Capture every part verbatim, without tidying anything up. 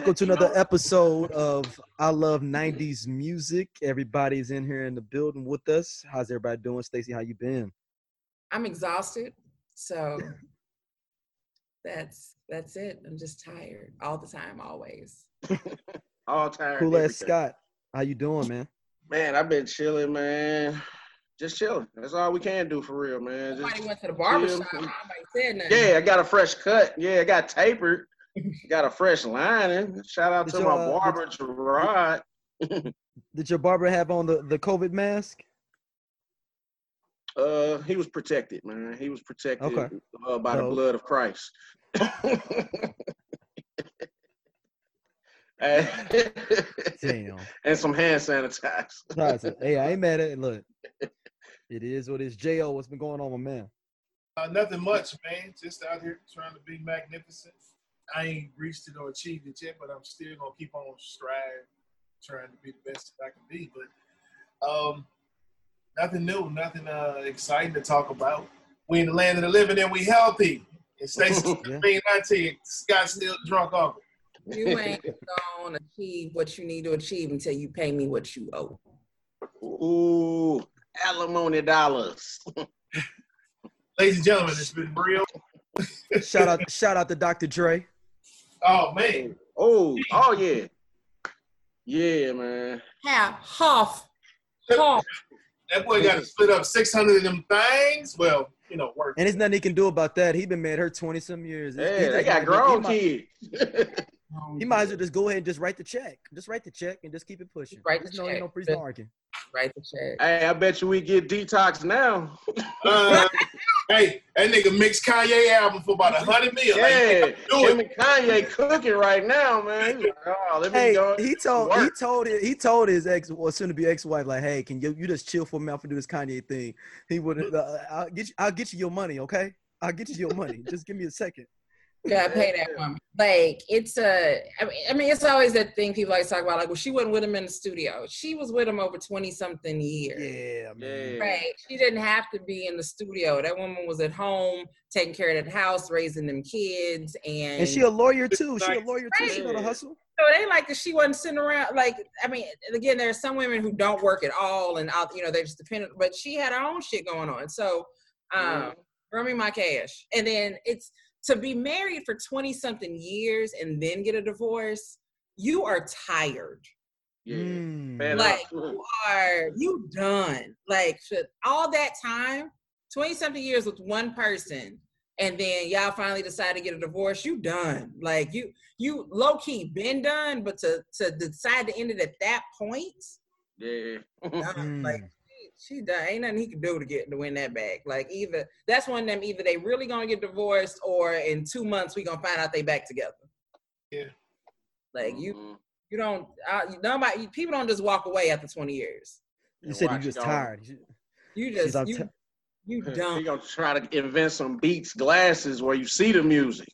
Welcome to another episode of I Love nineties Music. Everybody's in here in the building with us. How's everybody doing? Stacey, how you been? I'm exhausted, so that's that's it. I'm just tired all the time, always. All tired. Cool ass Scott, how you doing, man? Man, I've been chilling, man. Just chilling. That's all we can do for real, man. Somebody Just went to the barber chill. shop. Nobody said nothing. Yeah, I got a fresh cut. Yeah, I got tapered. Got a fresh lining. Shout out Did to your, my uh, barber, Gerard. Did your barber have on the, the COVID mask? Uh, he was protected, man. He was protected Okay. uh, by the Dope. blood of Christ. and, Damn. and some hand sanitizer. Hey, I ain't mad at it. Look, it is what it is. J O, what's been going on, my man? Uh, nothing much, man. Just out here trying to be magnificent. I ain't reached it or achieved it yet, but I'm still gonna keep on striving, trying to be the best that I can be. But um, nothing new, nothing uh, exciting to talk about. We in the land of the living and we healthy. And Stacey Yeah. being auntie, Scott still drunk uncle. You ain't gonna achieve what you need to achieve until you pay me what you owe. Ooh, alimony dollars. Ladies and gentlemen, it's been real. Shout out, shout out to Doctor Dre. Oh man, Oh, oh yeah. Yeah, man. Half, half, half. that boy got to split up six hundred of them things. Well, you know, work. And there's nothing he can do about that. He been mad her twenty some years. He- he Yeah, just they got might- grown he might- kids. He might as well just go ahead and just write the check. Just write the check and just keep it pushing. Write the There's no, check. no reason to argue. Write the check. Hey, I bet you we get detox now. Uh, hey, that nigga mixed Kanye album for about a hundred mil. Yeah, Like, do him it. and Kanye cooking right now, man. He's like, oh, let me Hey, go. he told he work. told it, he told his ex or soon to be ex wife like, hey, can you you just chill for a minute to do this Kanye thing? He would uh, I'll get you I'll get you your money, okay? I'll get you your money. Just give me a second. Gotta pay that woman. Like it's a, I mean, I mean, it's always that thing people always talk about. Like, well, she wasn't with him in the studio. She was with him over twenty something years. Yeah, man. Yeah. Right. She didn't have to be in the studio. That woman was at home, taking care of that house, raising them kids, and, And she a lawyer too. She a lawyer too. She know the Right. hustle. so it ain't like that she wasn't sitting around. Like, I mean, again, there are some women who don't work at all, and out, you know, they're just dependent. But she had her own shit going on. So, um, Mhm. run me my cash. And then it's to be married for twenty something years and then get a divorce. You are tired. Yeah. Mm. Man Like up. you are you done. Like for all that time, twenty something years with one person, and then y'all finally decide to get a divorce, you done. Like you you low key been done, but to to decide to end it at that point, Yeah. done. Mm. Like she, she done. Ain't nothing he can do to get to win that back. Like either that's one of them, either they really gonna get divorced or in two months we gonna find out they back together. Yeah. Like you Mhm. you don't uh, nobody people don't just walk away after twenty years. You said you Watch just it go. tired. You She's just out you ti- you He dumb. gonna try to invent some Beats glasses where you see the music.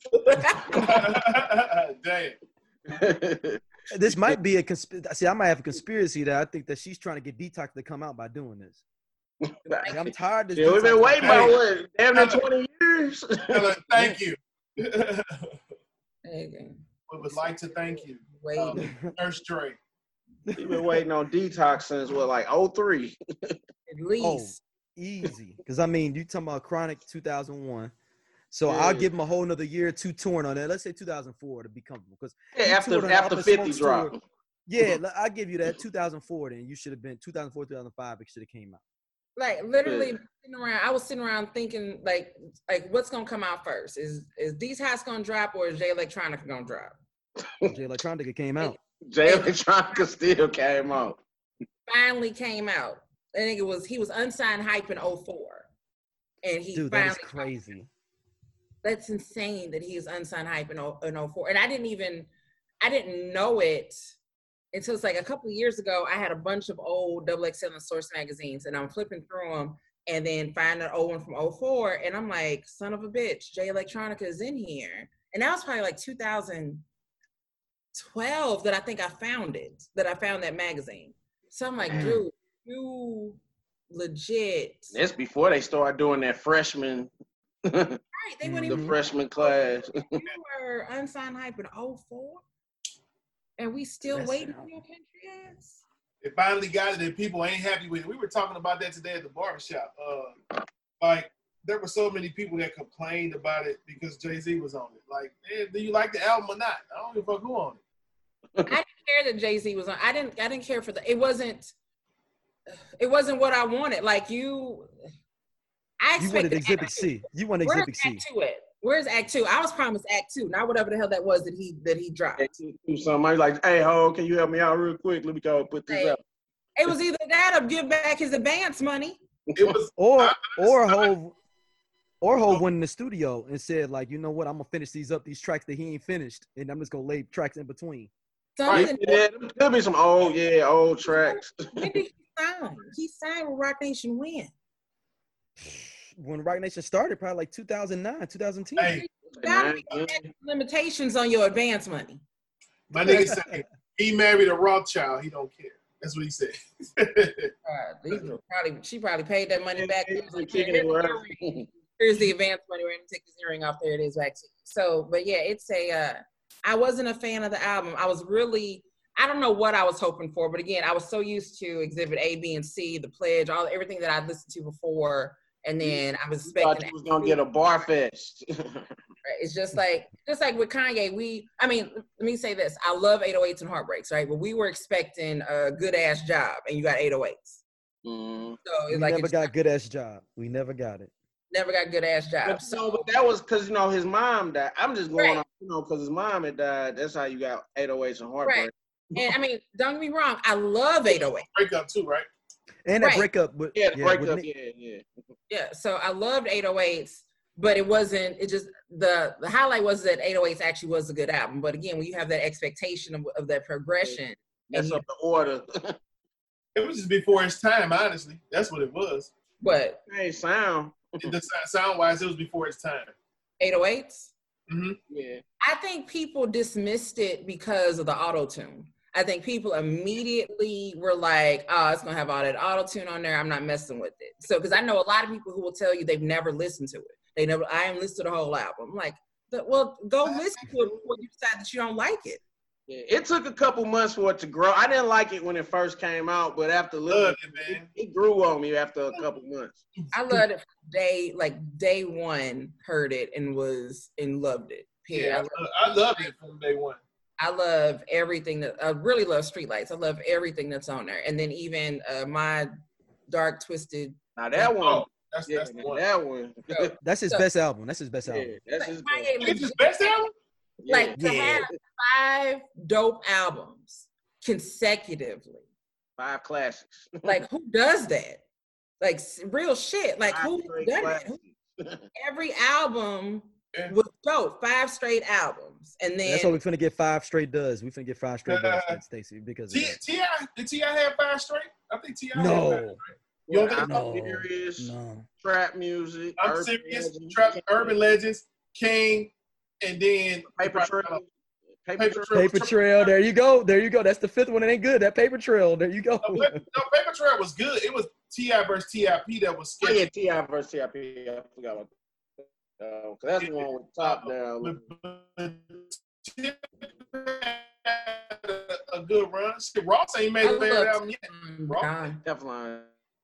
Damn. This might be a conspiracy. See, I might have a conspiracy that I think that she's trying to get detox to come out by doing this. Like, I'm tired of this. Yeah, we've been detox. waiting Hey. about what, damn near twenty years. Tell her thank you. we There you go. would like to thank you, Wait, um, Nurse Dre. We've been waiting on detox since what, like oh three. at Oh, least. easy. Because I mean, you talking about Chronic two thousand one. So Yeah. I'll give him a whole nother year or two touring on that. Let's say two thousand four to be comfortable. Because Yeah, You toured after on after Up in fifty Smoke's drop. tour. yeah, l- I'll give you that. two thousand four. Then you should have been two thousand four, two thousand five. It should have came out. Like literally Yeah. sitting around, I was sitting around thinking like like what's gonna come out first? Is is D's House gonna drop or is J Electronica gonna drop? J Electronica came out. J Electronica still came out. Finally came out. I think it was he was unsigned hype in oh four. And he Dude, that finally is crazy. that's insane that he was unsigned hype in, oh- in oh four. And I didn't even, I didn't know it until it's like a couple of years ago. I had a bunch of old double X L and Source magazines and I'm flipping through them and then find an old one from oh four. And I'm like, son of a bitch, J Electronica is in here. And that was probably like two thousand twelve that I think I found it, that I found that magazine. So I'm like, Mm. dude, you legit. That's before they started doing that freshman, the Right, they wouldn't even Mhm. freshman class. you were unsigned hype in oh four. And we still Best waiting album. for your country ass. They finally got it, and people ain't happy with it. We were talking about that today at the barbershop. Uh, like, there were so many people that complained about it because Jay-Z was on it. Like, man, do you like the album or not? I don't give a fuck who on it. I didn't care that Jay-Z was on. I didn't. I didn't care for the. It wasn't. It wasn't what I wanted. Like you. I You expected wanted Exhibit Act C. You wanted Where's Exhibit C. Act Two at? Where's Act Two? I was promised Act Two, not whatever the hell that was that he that he dropped. Do something. I was like, hey, ho, can you help me out real quick? Let me go put this Hey, up. It was either that or give back his advance money. It was Or I- or Hove or Hove went in the studio and said, like, you know what, I'm gonna finish these up, these tracks that he ain't finished, and I'm just gonna lay tracks in between. Right. Something. Yeah, there'll be some old, yeah, old tracks. When did he sign? He signed with Rock Nation when? When Rock Nation started, probably like two thousand nine, two thousand ten. hey, Gotta Man, be limitations on your advance money. my nigga said he married a Rothschild. He don't care. That's what he said. Uh, these were probably she probably paid that money back. He's Like, kicking here's, it the around. earring. Here's the advance money. We're gonna take this earring off. There it is back to you. So, but yeah, it's a. Uh, I wasn't a fan of the album. I was really. I don't know what I was hoping for, but again, I was so used to Exhibit A, B, and C, The Pledge, all everything that I'd listened to before, and then I was You thought expecting. you was gonna get a bar fest. It's just like just like with Kanye, we I mean, let me say this. I love eight oh eights and Heartbreaks, right? But we were expecting a good ass job and you got eight oh eights. mm. So We it's like never it got good ass job. We never got it. never got good ass job. But, So no, but that was because you know his mom died. I'm just going Right. on, you know, because his mom had died. That's how you got eight oh eights and Heartbreak. Right. And I mean, don't get me wrong, I love eight oh eight. Breakup too, right? And that Right. breakup with Yeah, the yeah, with breakup. Nick- Yeah, yeah. Yeah. So I loved eight oh eights, but it wasn't, it just the the highlight was that eight oh eights actually was a good album. But again, when you have that expectation of, of that progression, That's and you, up the order. It was just before its time, honestly. That's what it was. what, Hey, sound. The sound wise, it was before its time. eight oh eights? Mm-hmm. Yeah. I think people dismissed it because of the auto tune. I think people immediately were like, "Oh, it's gonna have all that auto tune on there. I'm not messing with it." So, because I know a lot of people who will tell you they've never listened to it. They never. I haven't listened to the whole album. I'm like, well, go listen to it before you decide that you don't like it. Yeah, it took a couple months for it to grow. I didn't like it when it first came out, but after listening, Loved it, it, man. it grew on me after a couple months. I loved it from day like day one. Heard it and was and loved it. Period. Yeah, I, love, I, I loved it from day one. I love everything that I really love. Streetlights. I love everything that's on there. And then even uh, my dark twisted. Now that one, Oh, that's yeah, that's the man, one. that one, So, That's his So- best album. That's his best yeah, album. that's his best. Kanye It's his best album? Yeah. like to Yeah. have five dope albums consecutively. Five classics. Like who does that? Like s- real shit. Like Five who straight done that? Who- classics. Every album Yeah. was dope. Five straight albums, and then That's what we finna get five straight does. We finna get five straight does, Stacey, because of T that. T I did T I have five straight? I think T I had five No, straight. You don't think I'm no, serious. no. Trap music. I'm urban serious. legends, Trap, Urban Legends, King, and then Paper Trail. Paper Paper Trail. Trail. Paper Trail. There you go. There you go. That's the fifth one. It ain't good. That Paper Trail. There you go. No, Paper, no, Paper Trail was good. It was T I versus T I P that was Oh, sketchy. yeah, T I versus T I P. I forgot about that. Uh, 'cause that's the one with top down. But- but- a good run. Shit, Ross ain't made I a bad love album yet. Mm, Rock. Don. Definitely.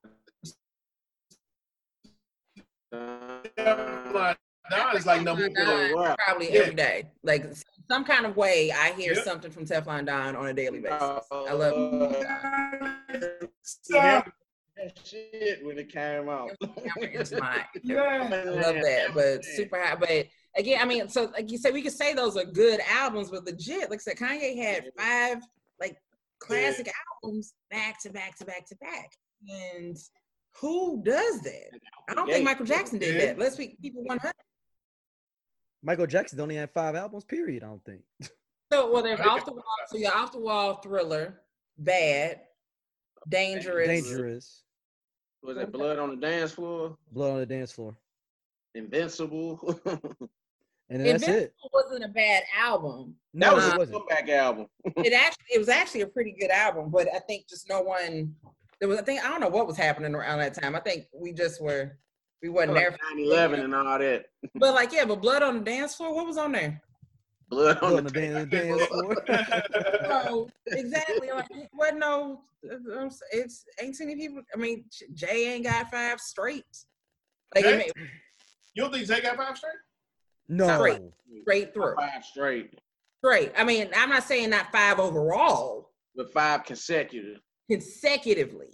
Like, Don is like number Teflon one. Don probably Yeah. every day. Like some kind of way, I hear Yep. something from Teflon Don on a daily basis. Uh, I love it. Stop. Shit when it came out. It's mine. Yeah. I love that, but super high. But again, I mean, so like you said, we could say those are good albums, but legit, like I said, Kanye had five like classic albums back to back to back to back, and who does that? I don't think Michael Jackson did Yeah. that. Let's be people one hundred. Michael Jackson only had five albums, period, I don't think. So well, there's off the wall. So you're off the wall, Thriller, Bad, Dangerous. Dangerous. Was it Blood on the Dance Floor? Blood on the Dance Floor. Invincible. And then that's it. Invincible wasn't a bad album. That No, was it a wasn't. comeback album. It actually it was actually a pretty good album, but I think just no one there was I think I don't know what was happening around that time. I think we just were we wasn't there. Like nine eleven and all that. But like yeah, but Blood on the Dance Floor, what was on there? Blood on on the the dance. dance, dance floor. So exactly, like what? No, it's ain't too many people. I mean, Jay ain't got five straight. Like Jay? it may, You don't think Jay got five straight? No. Straight. straight through, Five straight. straight. I mean, I'm not saying not five overall, With five consecutive. consecutively.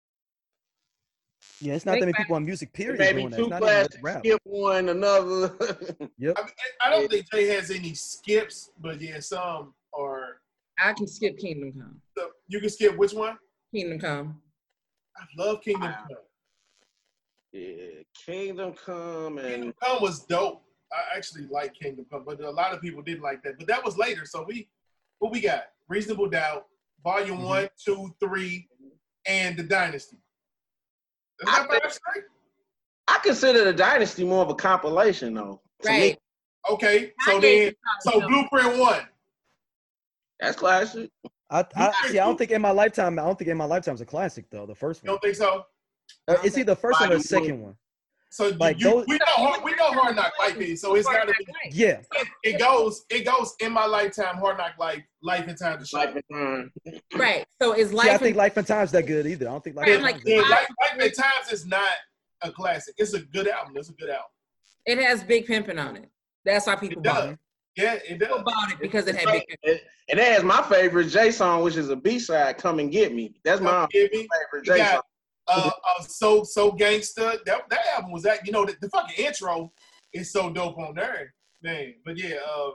Yeah, it's not that many people on music period Maybe doing that. two It's not even classes, just rap. skip one, another. Yep. I, mean, I don't think Jay has any skips, but yeah, some are. I can skip Kingdom Come. So you can skip which one? Kingdom Come. I love Kingdom Wow. Come. Yeah, Kingdom Come and Kingdom Come was dope. I actually like Kingdom Come, but a lot of people didn't like that. But that was later. So we, what we got? Reasonable Doubt, Volume Mhm. One, Two, Three, and The Dynasty. That's I not five think- straight. I consider the Dynasty more of a compilation, though. To me, Right. Okay, so Kanye then, is so probably- Blueprint One. that's classic. I, I see. I don't think in my lifetime. I don't think in my lifetime's a classic though. The first You one. don't think so? Uh, it's either the first one or the Volume second one. So you, Like you, those- we know hard, we know Hard Knock Life is, so it's gotta be. Yeah. It, it goes, it goes in my lifetime. Hard Knock Life, Life and Time to Shine. Life and Time. Right. So is See, life? I think and- Life and Time's that good either. I don't think Life Right, and I'm Time's like, Yeah, that Life, Life and Times is not a classic. It's a good album. It's a good album. it has Big Pimpin' on it. That's why people It bought does. it. Yeah, it People does. bought it because it had Big Pimpin'. It, and it has my favorite J song, which is a B side, "Come and Get Me." That's my Come Get Me. favorite You J got song. uh, uh, so so gangsta. That that album was that. You know, the, the fucking intro is so dope on there, man. But yeah, um,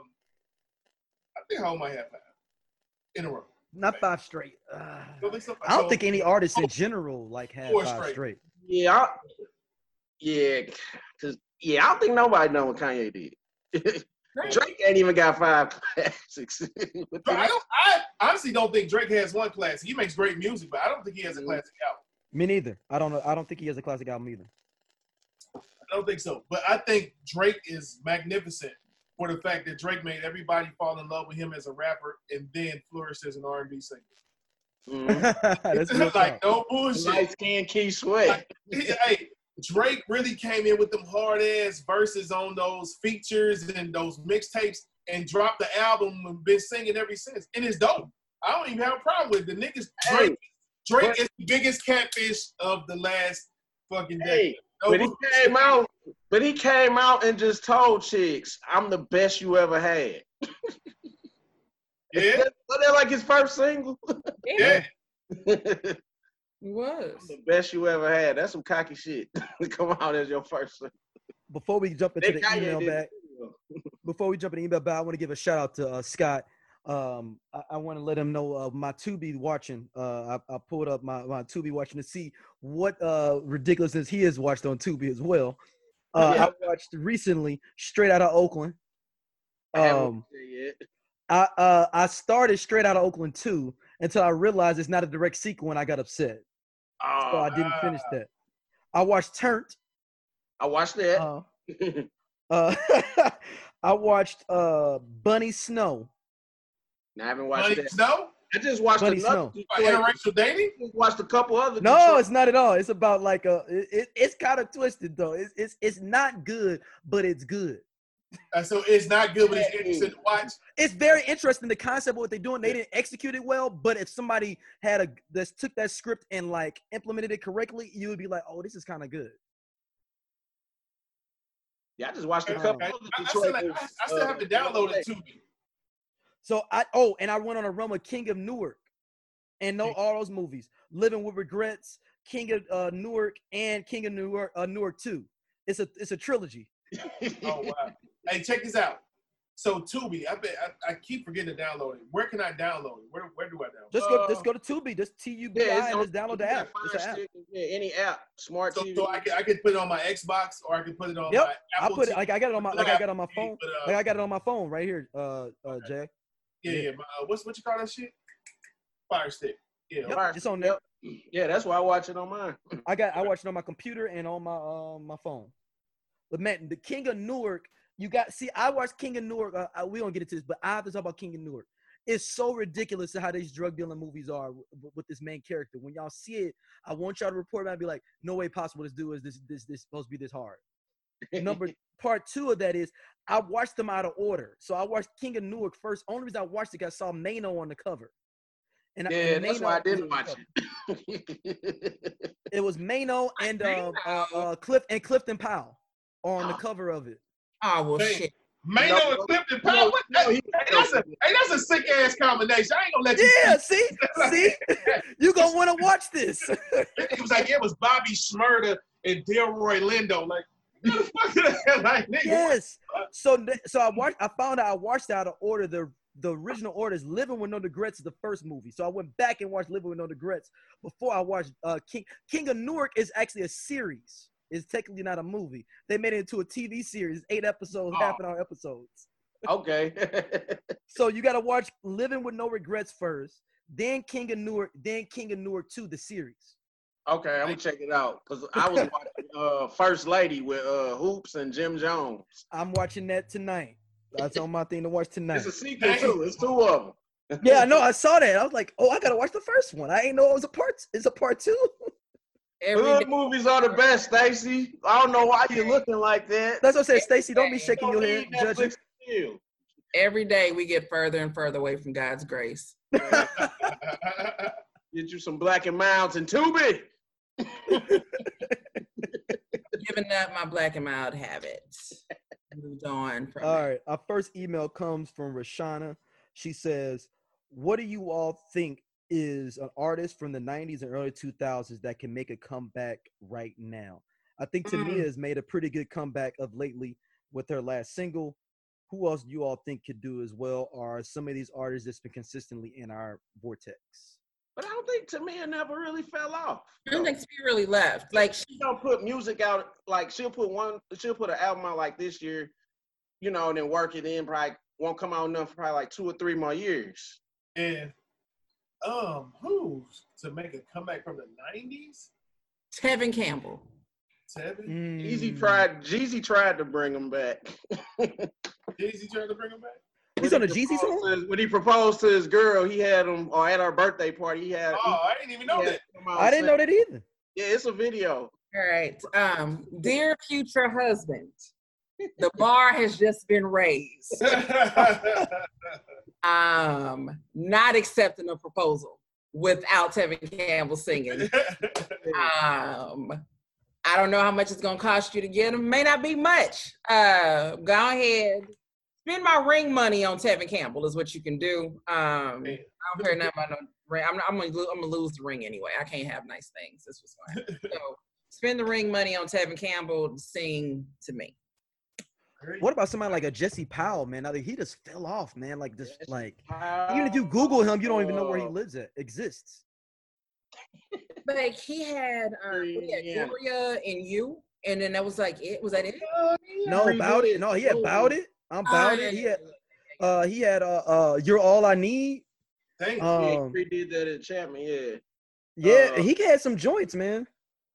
I think I might have five in a row. Not five straight. Uh, You don't think so? I don't So- think any artist in general like had Four five straight. straight. Yeah, I, yeah, cause yeah, I don't think nobody know what Kanye did. Right. Drake ain't even got five classics. With Bro, I the- don't. I honestly don't think Drake has one classic. He makes great music, but I don't think he has a Mhm. classic album. Me neither. I don't know. I don't think he has a classic album either. I don't think so. But I think Drake is magnificent for the fact that Drake made everybody fall in love with him as a rapper and then flourished as an R and B singer. Mhm. That's real like talk. no bullshit. Light skin Keith Sweat. Hey, Drake really came in with them hard ass verses on those features and those mixtapes and dropped the album and been singing ever since. And it's dope. I don't even have a problem with it. The niggas Drake. Hey, Drake but- is the biggest catfish of the last fucking Hey, decade. No but he bullshit. came out, but he came out and just told chicks, "I'm the best you ever had." Yeah, Was that like his first single? Yeah, yeah. it was. The best you ever had. That's some cocky shit. Come out as your first single. Before we jump into They the Kanye email did back, it. before we jump in the email back, I want to give a shout out to uh, Scott. Um, I, I want to let him know uh, my Tubi watching. Uh, I, I pulled up my, my Tubi watching to see what uh, ridiculousness he has watched on Tubi as well. Uh, Yeah. I watched recently Straight Outta Oakland. I haven't Um, watched it yet. I uh, I started Straight Outta Oakland two until I realized it's not a direct sequel, and I got upset, so Oh, I didn't finish that. I watched Turnt. I watched that. Uh, uh, I watched uh, Bunny Snow. I haven't watched Bunny that. Snow? I just watched Bunny another. Snow. Uh, Detroit- interracial dating? just watched a couple other. No, Detroit- it's not at all. It's about like a. It, it- it's kind of twisted though. It's it's it's not good, but it's good. Uh, so it's not good, but it's interesting to watch. It's very interesting. The concept of what they're doing, they didn't execute it well. But if somebody had a that took that script and like implemented it correctly, you would be like, oh, this is kind of good. Yeah, I just watched a Um, couple I, other I Detroit. still, I, movies, I still uh, have to download it too. So I oh, and I went on a run with King of Newark, and know all those movies: Living with Regrets, King of uh, Newark, and King of Newark, uh, Newark Two. It's a it's a trilogy. Oh wow! Hey, check this out. So Tubi, I bet I, I keep forgetting to download it. Where can I download it? Where where do I download it? Just go Uh, just go to Tubi, just T U B I, Yeah, it's and on- just download the you got app. It's Fire an app. Stick, yeah, any app, smart So, T V. so I can I can put it on my Xbox or I can put it on Yep, my I Apple put it T V. like I got it on my like I got it on my phone. But, uh, Like I got it on my phone right here, uh, uh, Jay. yeah, yeah. My, uh, what's what you call that shit? Fire Stick. Yeah. Yep, Fire it's Stick, on there. yep. Yeah, that's why I watch it on mine. I got I watched it on my computer and on my uh, my phone. But man, the King of Newark, you got see. I watched King of Newark. Uh, I, we don't get into this, but I have to talk about King of Newark. It's so ridiculous how these drug dealing movies are with, with this main character. When y'all see it, I want y'all to report back and be like, "No way possible this dude is this this this supposed to be this hard." Number part two of that is I watched them out of order. So I watched King of Newark first. Only reason I watched it because I saw Mano on the cover. And Yeah, and that's Mano why I was didn't on the watch cover. it. It was Mano and uh, uh, Mano. uh, Cliff and Clifton Powell on the Oh. cover of it. Oh well, Hey. shit. Mano No, and Clifton no, Powell. What? no, That, he- hey, that's a hey, that's a sick ass combination. I ain't gonna let you. Yeah, see, see, you gonna want to watch this. It was like it was Bobby Shmurda and Delroy Lindo. Like, what the fuck is that? Like, nigga, Yes. So th- so I watched. I found out I watched out of order. The the original order is Living with No Regrets is the first movie. So I went back and watched Living with No Regrets before I watched uh, King King of Newark is actually a series. It's technically not a movie. They made it into a T V series, eight episodes, Oh. half an hour episodes. Okay. So you got to watch Living with No Regrets first, then King of Newark, then King of Newark two, the series. Okay, I'm gonna check it out because I was watching uh, First Lady with uh, Hoops and Jim Jones. I'm watching that tonight. That's on my thing to watch tonight. It's a sequel too. It's two of them. Yeah, I know. I saw that. I was like, oh, I gotta watch the first one. I ain't know it was a part. It's a part two. Every Good day, movies are the best, Stacy. I don't know why you're looking like that. That's what I said, Stacy. Don't be You shaking don't your head, need judging. Netflix still. every day we get further and further away from God's grace. Get you some Black and Milds and Tubi. Giving up my black and mild habits. Moved on from All it. right. Our first email comes from Rashana. She says, "What do you all think is an artist from the nineties and early two thousands that can make a comeback right now?" I think Tamia has made a pretty good comeback of lately with her last single. Who else do you all think could do as well? Are some of these artists that's been consistently in our vortex? But I don't think Tamia never really fell off. I don't think she really left. Like she She don't put music out, like she'll put one, she'll put an album out like this year, you know, and then work it in, probably won't come out enough for probably like two or three more years. And um, who to make a comeback from the nineties? Tevin Campbell. Seven. Jeezy Mm. tried, Jeezy tried to bring him back. Jay-Z trying to bring him back. He's When on he a Jeezy proposed song? to his- When he proposed to his girl, he had him, or at our birthday party, he had. Oh, I didn't even he know had that. him on I didn't set. know that either. Yeah, it's a video. All right. Um, dear future husband, the bar has just been raised. Um, not accepting a proposal without Tevin Campbell singing. Um, I don't know how much it's gonna cost you to get him. May not be much. Uh, go ahead, spend my ring money on Tevin Campbell is what you can do. Um, I don't care nothing about no ring. I'm, I'm gonna, lo- I'm gonna lose the ring anyway. I can't have nice things. This was fine. So spend the ring money on Tevin Campbell to sing to me. What about somebody like a Jesse Powell, man? I think he just fell off, man. Like just Jesse like even if you Google him, you don't even know where he lives at exists. Like he had, um, he had Yeah. Gloria and you, and then that was like it. Was that it? No, Redid about it. it. No, he had Oh. about it. I'm about Oh, it. yeah, He yeah, had yeah. uh he had uh uh You're All I Need. Thank you. Yeah, Um he redid that at Chapman, yeah. yeah, Uh, he had some joints, man.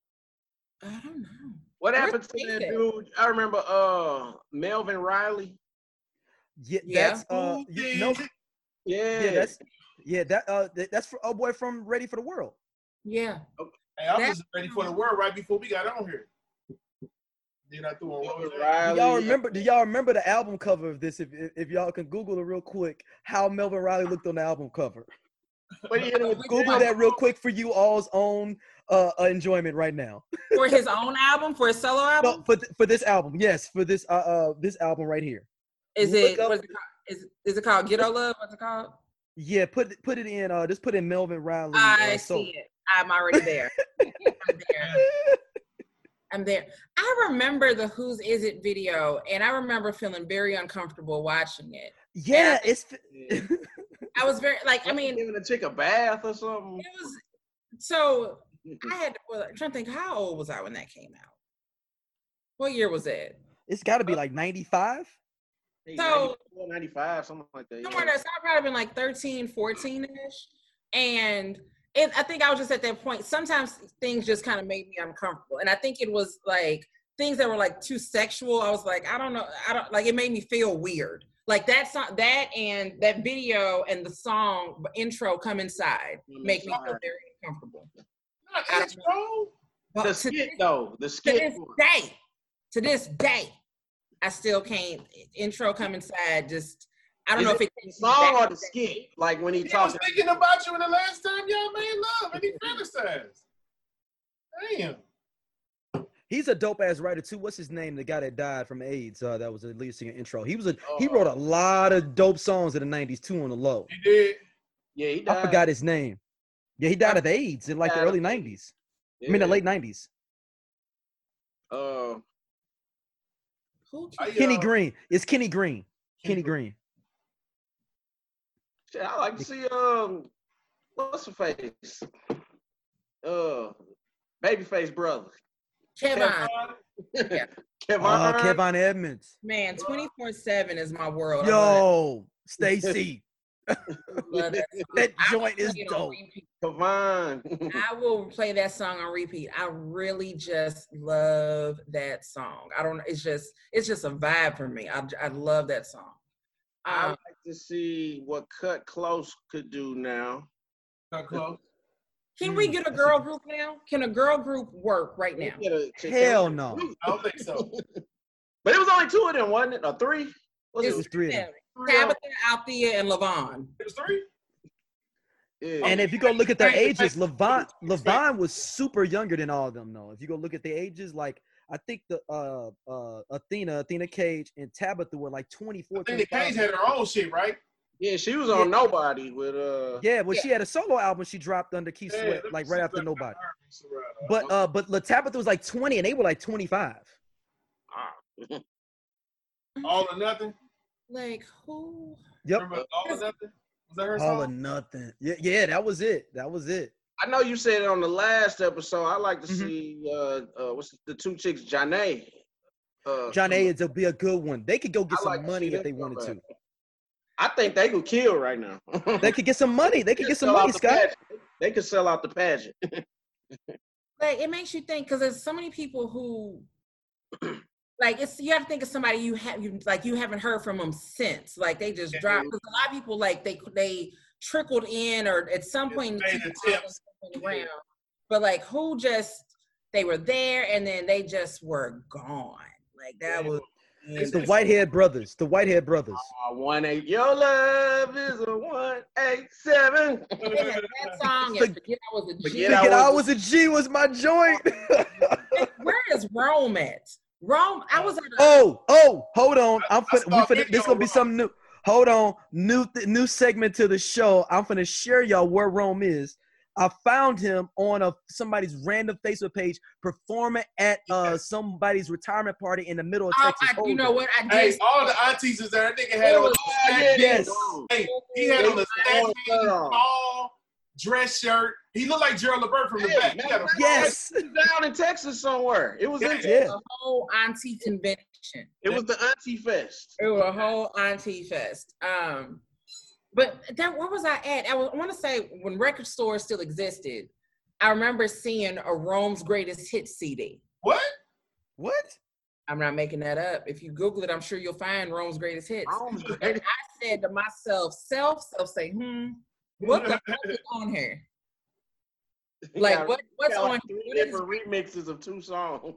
I don't know. What Where's happened to that David? dude? I remember uh Melvin Riley. Yeah, Yeah. that's uh Who you did know it? Yeah. yeah, that's yeah, that uh th- that's for a boy from Ready for the World. Yeah. Hey, I That- was ready for the world right before we got on here. Then I threw on what was Melvin that? Riley. Do y'all remember do y'all remember the album cover of this? If if, if y'all can Google it real quick, how Melvin Riley looked on the album cover. But he hit him with Google that real quick for you all's own uh, uh enjoyment right now. For his own album, for his solo No, album, for th- for this album, yes, for this uh, uh this album right here. is look it? up- What's it called? Is is it called Ghetto Love? What's it called? Yeah, put it- put it in. Uh, just put in Melvin Riley. I uh, so- see it. I'm already there. I'm there. I'm there. I remember the Whose Is It video, and I remember feeling very uncomfortable watching it. Yeah, it's. Yeah. I was very like, I mean, giving a chick a bath or something. it was so. I had to, well, I'm trying to think, how old was I when that came out? What year was it? It's got to be like ninety-five. So- ninety-four, ninety-five, something like that. Somewhere Yeah. there, so I've probably been like thirteen, fourteen-ish. And it, I think I was just at that point. Sometimes things just kind of made me uncomfortable. And I think it was like things that were like too sexual. I was like, I don't know. I don't like, it made me feel weird. Like that song, that and that video and the song intro Come Inside Come make me feel Inside. very uncomfortable. Not I intro. But The to skit this- though, the to skit. this part. day, to this day, I still can't. Intro Come Inside. Just I don't Is know it if the it's song or the skit? Like when he He was talks. thinking about you in the last time y'all made love, and he fantasized. Damn. He's a dope ass writer too. What's his name? The guy that died from AIDS. Uh, that was the lead singer Intro. He was a he wrote a lot of dope songs in the nineties too on the low. He did. Yeah, he died. I forgot his name. Yeah, he died of AIDS in like the Died of early AIDS. nineties. Yeah. I mean the late nineties. Uh, who I, can, Kenny uh, Green. It's Kenny Green. Kenny Kenny Green. shit, I like to see um, what's her face? Uh, Babyface brother. Kevin. Kevin. Oh, Kevin Edmonds. Man, twenty-four seven is my world. I love Yo, Stacy. that. Love that song. That I will joint is play it on dope. repeat. Kevin. I will play that song on repeat. I really just love that song. I don't. It's just. It's just a vibe for me. I. I love that song. I Um, like to see what Cut Close could do now. Cut close. can we Mm, get a that's a girl good- group now? Can a girl group work right now? Get a- can- Hell can we- no. I don't think so. But it was only two of them, wasn't it? Or three? Was It it was three of them. three of them? Tabitha, Althea, and Levon. It was three. Yeah. And if you go look at their Right, right. ages, Levon Levon was super younger than all of them, though. If you go look at the ages, like I think the uh uh Athena, Athena Cage, and Tabitha were like twenty-four. I think the Cage had her own shit, right? yeah, she was on Yeah. Nobody with uh. Yeah, well, Yeah. she had a solo album she dropped under Keith Yeah, Sweat, let me like see right if after I Nobody. got her piece around. But uh, but La Tabitha was like twenty, and they were like twenty-five. Ah. All or Nothing. Like who? Yep, Remember All or Nothing? Was that her all or song? nothing. Yeah, yeah, that was it. That was it. I know you said it on the last episode. I like to Mhm. see uh, uh what's the two chicks, Janae. Uh, John come A. up. is will be a good one. They could go get I some like to see money if them they come wanted to. back. I think they could kill right now. They could get some money. They could get some Sell out money, the Scott. pageant. They could sell out the pageant. Like it makes you think because there's so many people who like it's you have to think of somebody you have you like you haven't heard from them since like they just Yeah. dropped because a lot of people like they they trickled in or at some point in the Made two attempts. thousands around, but like who just they were there and then they just were gone like that Yeah. was It's the Whitehead brothers. The Whitehead brothers. Uh, one eight. Your love is a one eight seven. they had that song and forget I was a G. Forget Thinking I I was- was a G was my joint. Where is Rome at? Rome, I was at a, oh, oh, hold on. I'm I fin- saw we a finna, video this gonna be of something new. Hold on. New th- new segment to the show. I'm gonna share y'all where Rome is. I found him on a somebody's random Facebook page performing at uh somebody's retirement party in the middle of oh, Texas. I, you Hold know on. what I Hey, did. all the aunties is there. That nigga had on Oh, a yeah, Yes. Hey, he had on a Yeah. snatch tall dress shirt. He looked like Gerald Levert from the Hey, back. He got a- Yes. Down in Texas somewhere. It was in. Yeah. A whole auntie convention. It was the Auntie Fest. It was a whole auntie fest. Um, but that where was I at? I, was, I want to say when record stores still existed. I remember seeing a Rome's Greatest Hits C D. What? What? I'm not making that up. If you Google it, I'm sure you'll find Rome's Greatest Hits. Rome's And Greatest- I said to myself, self, self, say, hmm, what the fuck is on here? He Like got- what? he What's got on? like three What is different remixes of two songs.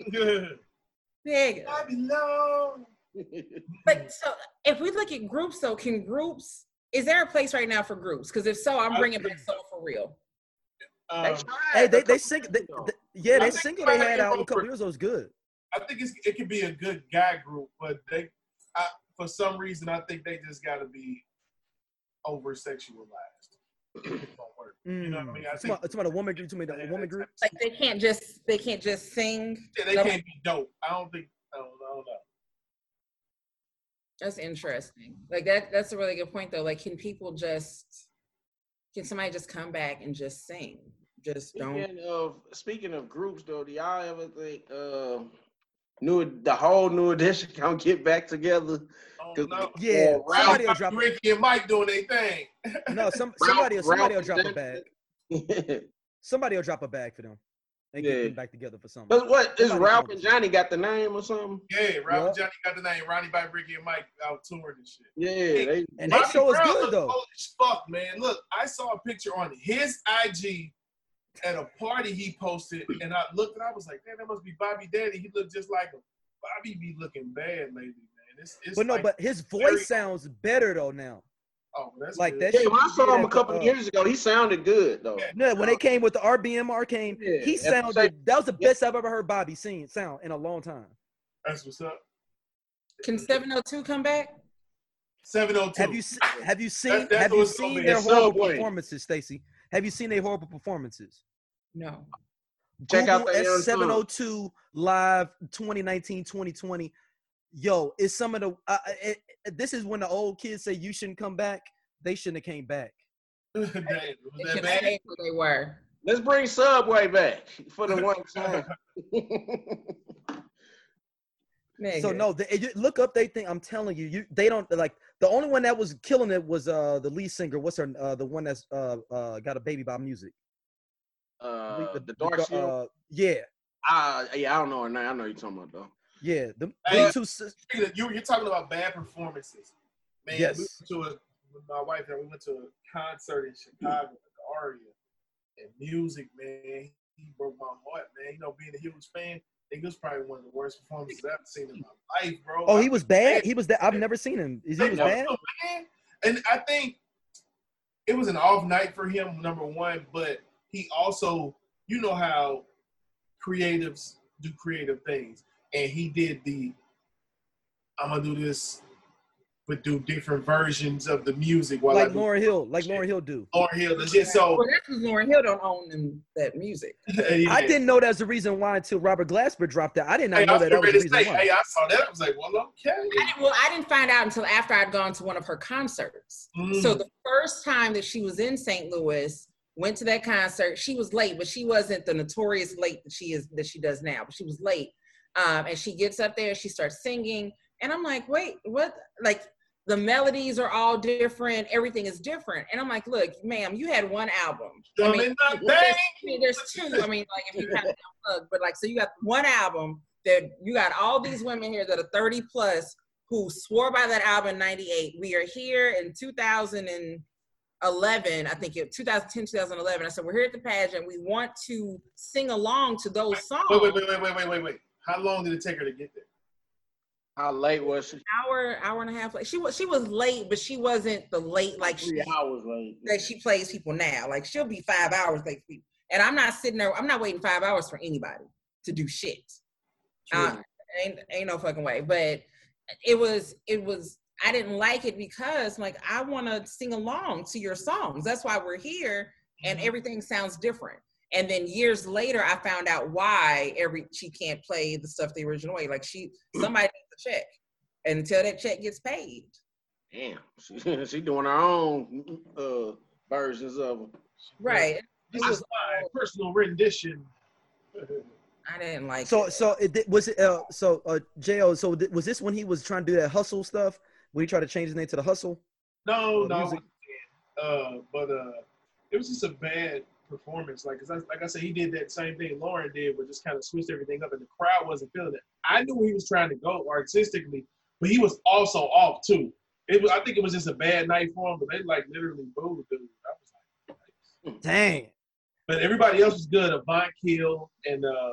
big? I belong. But so if we look at groups, though, can groups? Is there a place right now for groups? Because if so, I'm bringing back Soul for Real. They Um, tried Hey, a they they couple sing. years They, ago. they- yeah, I they think single they Fire had and out a couple Rover- years ago was good. I think it's, it could be a good guy group, but they, I, for some reason, I think they just got to be over sexualized. It won't work. You know what I mean? I It's think about, it's about a woman group. To me, a woman group. Like they can't just they can't just sing. yeah, they can't be dope. I don't think. I don't, I don't know. That's interesting. Like that that's a really good point though. Like can people just can somebody just come back and just sing? Just don't Speaking of speaking of groups though, do y'all ever think uh new the whole New Edition gonna get back together? I 'Cause- don't know. Yeah, Ralph- somebody will Ralph, drop. Ricky and Mike doing their thing. No, some somebody Ralph- somebody will Ralph drop a and bag. Danny. Somebody will drop a bag for them and get Yeah. them back together for something. But what is Somebody Ralph told and us. Johnny got the name or something? Yeah, Ralph Yeah. and Johnny got the name. Ronnie by Ricky and Mike out touring and shit. Yeah, they And they Bobby show is Brown good look though. old as fuck, man. Look, I saw a picture on his I G at a party he posted, and I looked and I was like, man, that must be Bobby Daddy. He looked just like him. Bobby be looking bad lately, man. It's, it's But no, like but his voice very- sounds better though now. Oh, that's Like good. that Yeah, shit when I he saw did him a at the, couple uh, years ago, he sounded good though. No, when they came with the R B M Arcane, Yeah, he at the sounded. same- That was the yeah. best I've ever heard Bobby sing sound in a long time. That's what's up. Can seven oh two come back? seven oh two. Have you se- have you seen That's- that's have you what's gonna seen be. their It's horrible Subway. performances, Stacy? Have you seen their horrible performances? No. Check out Google that Young S seven oh two live twenty nineteen twenty twenty. Yo, it's some of the. Uh, it, it- this is when the old kids say you shouldn't come back. They shouldn't have came back. Damn, was They that should bad? stay where they were. Let's bring Subway back for the one time. So Nigga. no, they, you look up. They think I'm telling you, you they don't like. The only one that was killing it was uh the lead singer. What's her? Uh, the one that's uh uh got a baby by music. uh, The- the the- dark skin. uh, yeah, Uh, yeah, I don't know her name. I know you're talking about though. yeah. The, Hey, them two. sis- You, you're talking about bad performances. Man, Yes. we went to a, with my wife and we went to a concert in Chicago at the Aria. And music, man, he broke my heart, man. You know, being a huge fan, I think it was probably one of the worst performances I've ever seen in my life, bro. Oh, I- he was bad. He was that. I've never seen him. Is he was bad? Man. And I think it was an off night for him, number one, but he also, you know how creatives do creative things. And he did the, I'm going to do this, but do different versions of the music while I Like do Lauryn Hill, like Lauryn Hill do. Lauryn Hill. does it. So Well, that's because Lauryn Hill don't own them, that music. yeah. I didn't know that's the reason why until Robert Glasper dropped that. I did not Hey, I know was that that was ready the to reason say, why. hey, I saw that. I was like, well, okay. I didn't, well, I didn't find out until after I'd gone to one of her concerts. Mm. So the first time that she was in Saint Louis, went to that concert. She was late, but she wasn't the notorious late that she is that she does now. But she was late, um, and she gets up there, she starts singing, and I'm like, wait, what? Like the melodies are all different, everything is different, and I'm like, look, ma'am, you had one album. I mean, Drumming the there's, bang. I mean, there's two. I mean, like if you kind of unplug, but like so you got one album that you got all these women here that are thirty plus who swore by that album in ninety-eight. We are here in two thousand eleven, I think it two thousand ten, two thousand eleven. I said, we're here at the pageant. We want to sing along to those songs. Wait, wait, wait, wait, wait, wait, wait, wait. How long did it take her to get there? How late was she? Hour, hour and a half late. She was she was late, but she wasn't the late like she Three hours late. that she plays people now. Like she'll be five hours late for people. And I'm not sitting there, I'm not waiting five hours for anybody to do shit. Uh, ain't ain't no fucking way. But it was it was I didn't like it because like I want to sing along to your songs. That's why we're here, and everything sounds different. And then years later, I found out why every she can't play the stuff the original way. Like she somebody needs a check, and until that check gets paid. Damn, she, she doing her own uh, versions of them. Right. This is my personal rendition. I didn't like So it. so it did- was it uh so uh J O so th- was this when he was trying to do that hustle stuff? When he tried to change his name to the hustle? No, Uh, no. music. Uh, but uh, it was just a bad performance. Like, 'cause I, like I said, he did that same thing Lauren did, but just kind of switched everything up, and the crowd wasn't feeling it. I knew where he was trying to go artistically, but he was also off too. It was. I think it was just a bad night for him, but they like literally booed dude. I was like, Dang. but everybody else was good. Avant Kill and uh,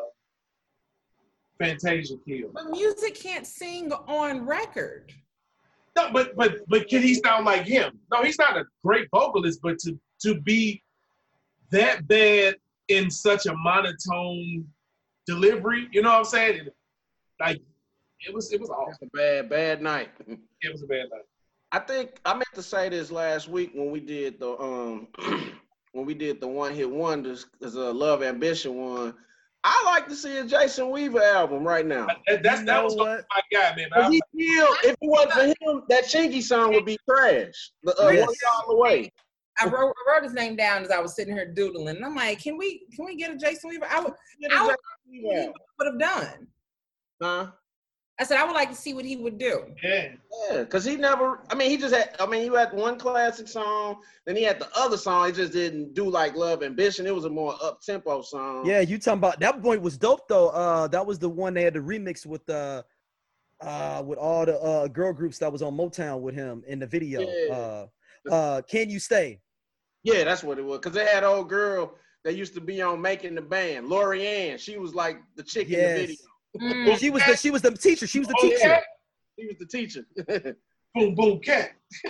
Fantasia Kill. But music can't sing on record. No, but but but can he sound like him? No, he's not a great vocalist, but to to be that bad in such a monotone delivery, you know what I'm saying? Like it was it was It's awful. a bad, bad night. It was a bad night. I think I meant to say this last week when we did the um when we did the one hit wonders because uh, Love Ambition one. I like to see a Jason Weaver album right now. That, that's You that know was what? my guy, man. But I But was he still, if it wasn't for him, that Chingy song would be trash. The uh, Yes. One All Away. I wrote, I wrote his name down as I was sitting here doodling. And I'm like, can we can we get a Jason Weaver? I would Get a I would- Jason Weaver what he album. would have done. Huh? I said I would like to see what he would do. yeah. Yeah, because he never, I mean, he just had, I mean, he had one classic song, then he had the other song. He just didn't do like Love Ambition. It was a more up tempo song. Yeah, you talking about that point was dope though. Uh that was the one they had the remix with uh uh with all the uh girl groups that was on Motown with him in the video. Yeah. Uh uh Can You Stay? Yeah, that's what it was. Because they had old girl that used to be on Making the Band, Lori Ann. She was like the chick in the Yes. video. Mm. She was the she was the teacher. She was the Oh, teacher. yeah. He was the teacher. Boom, boom, cat.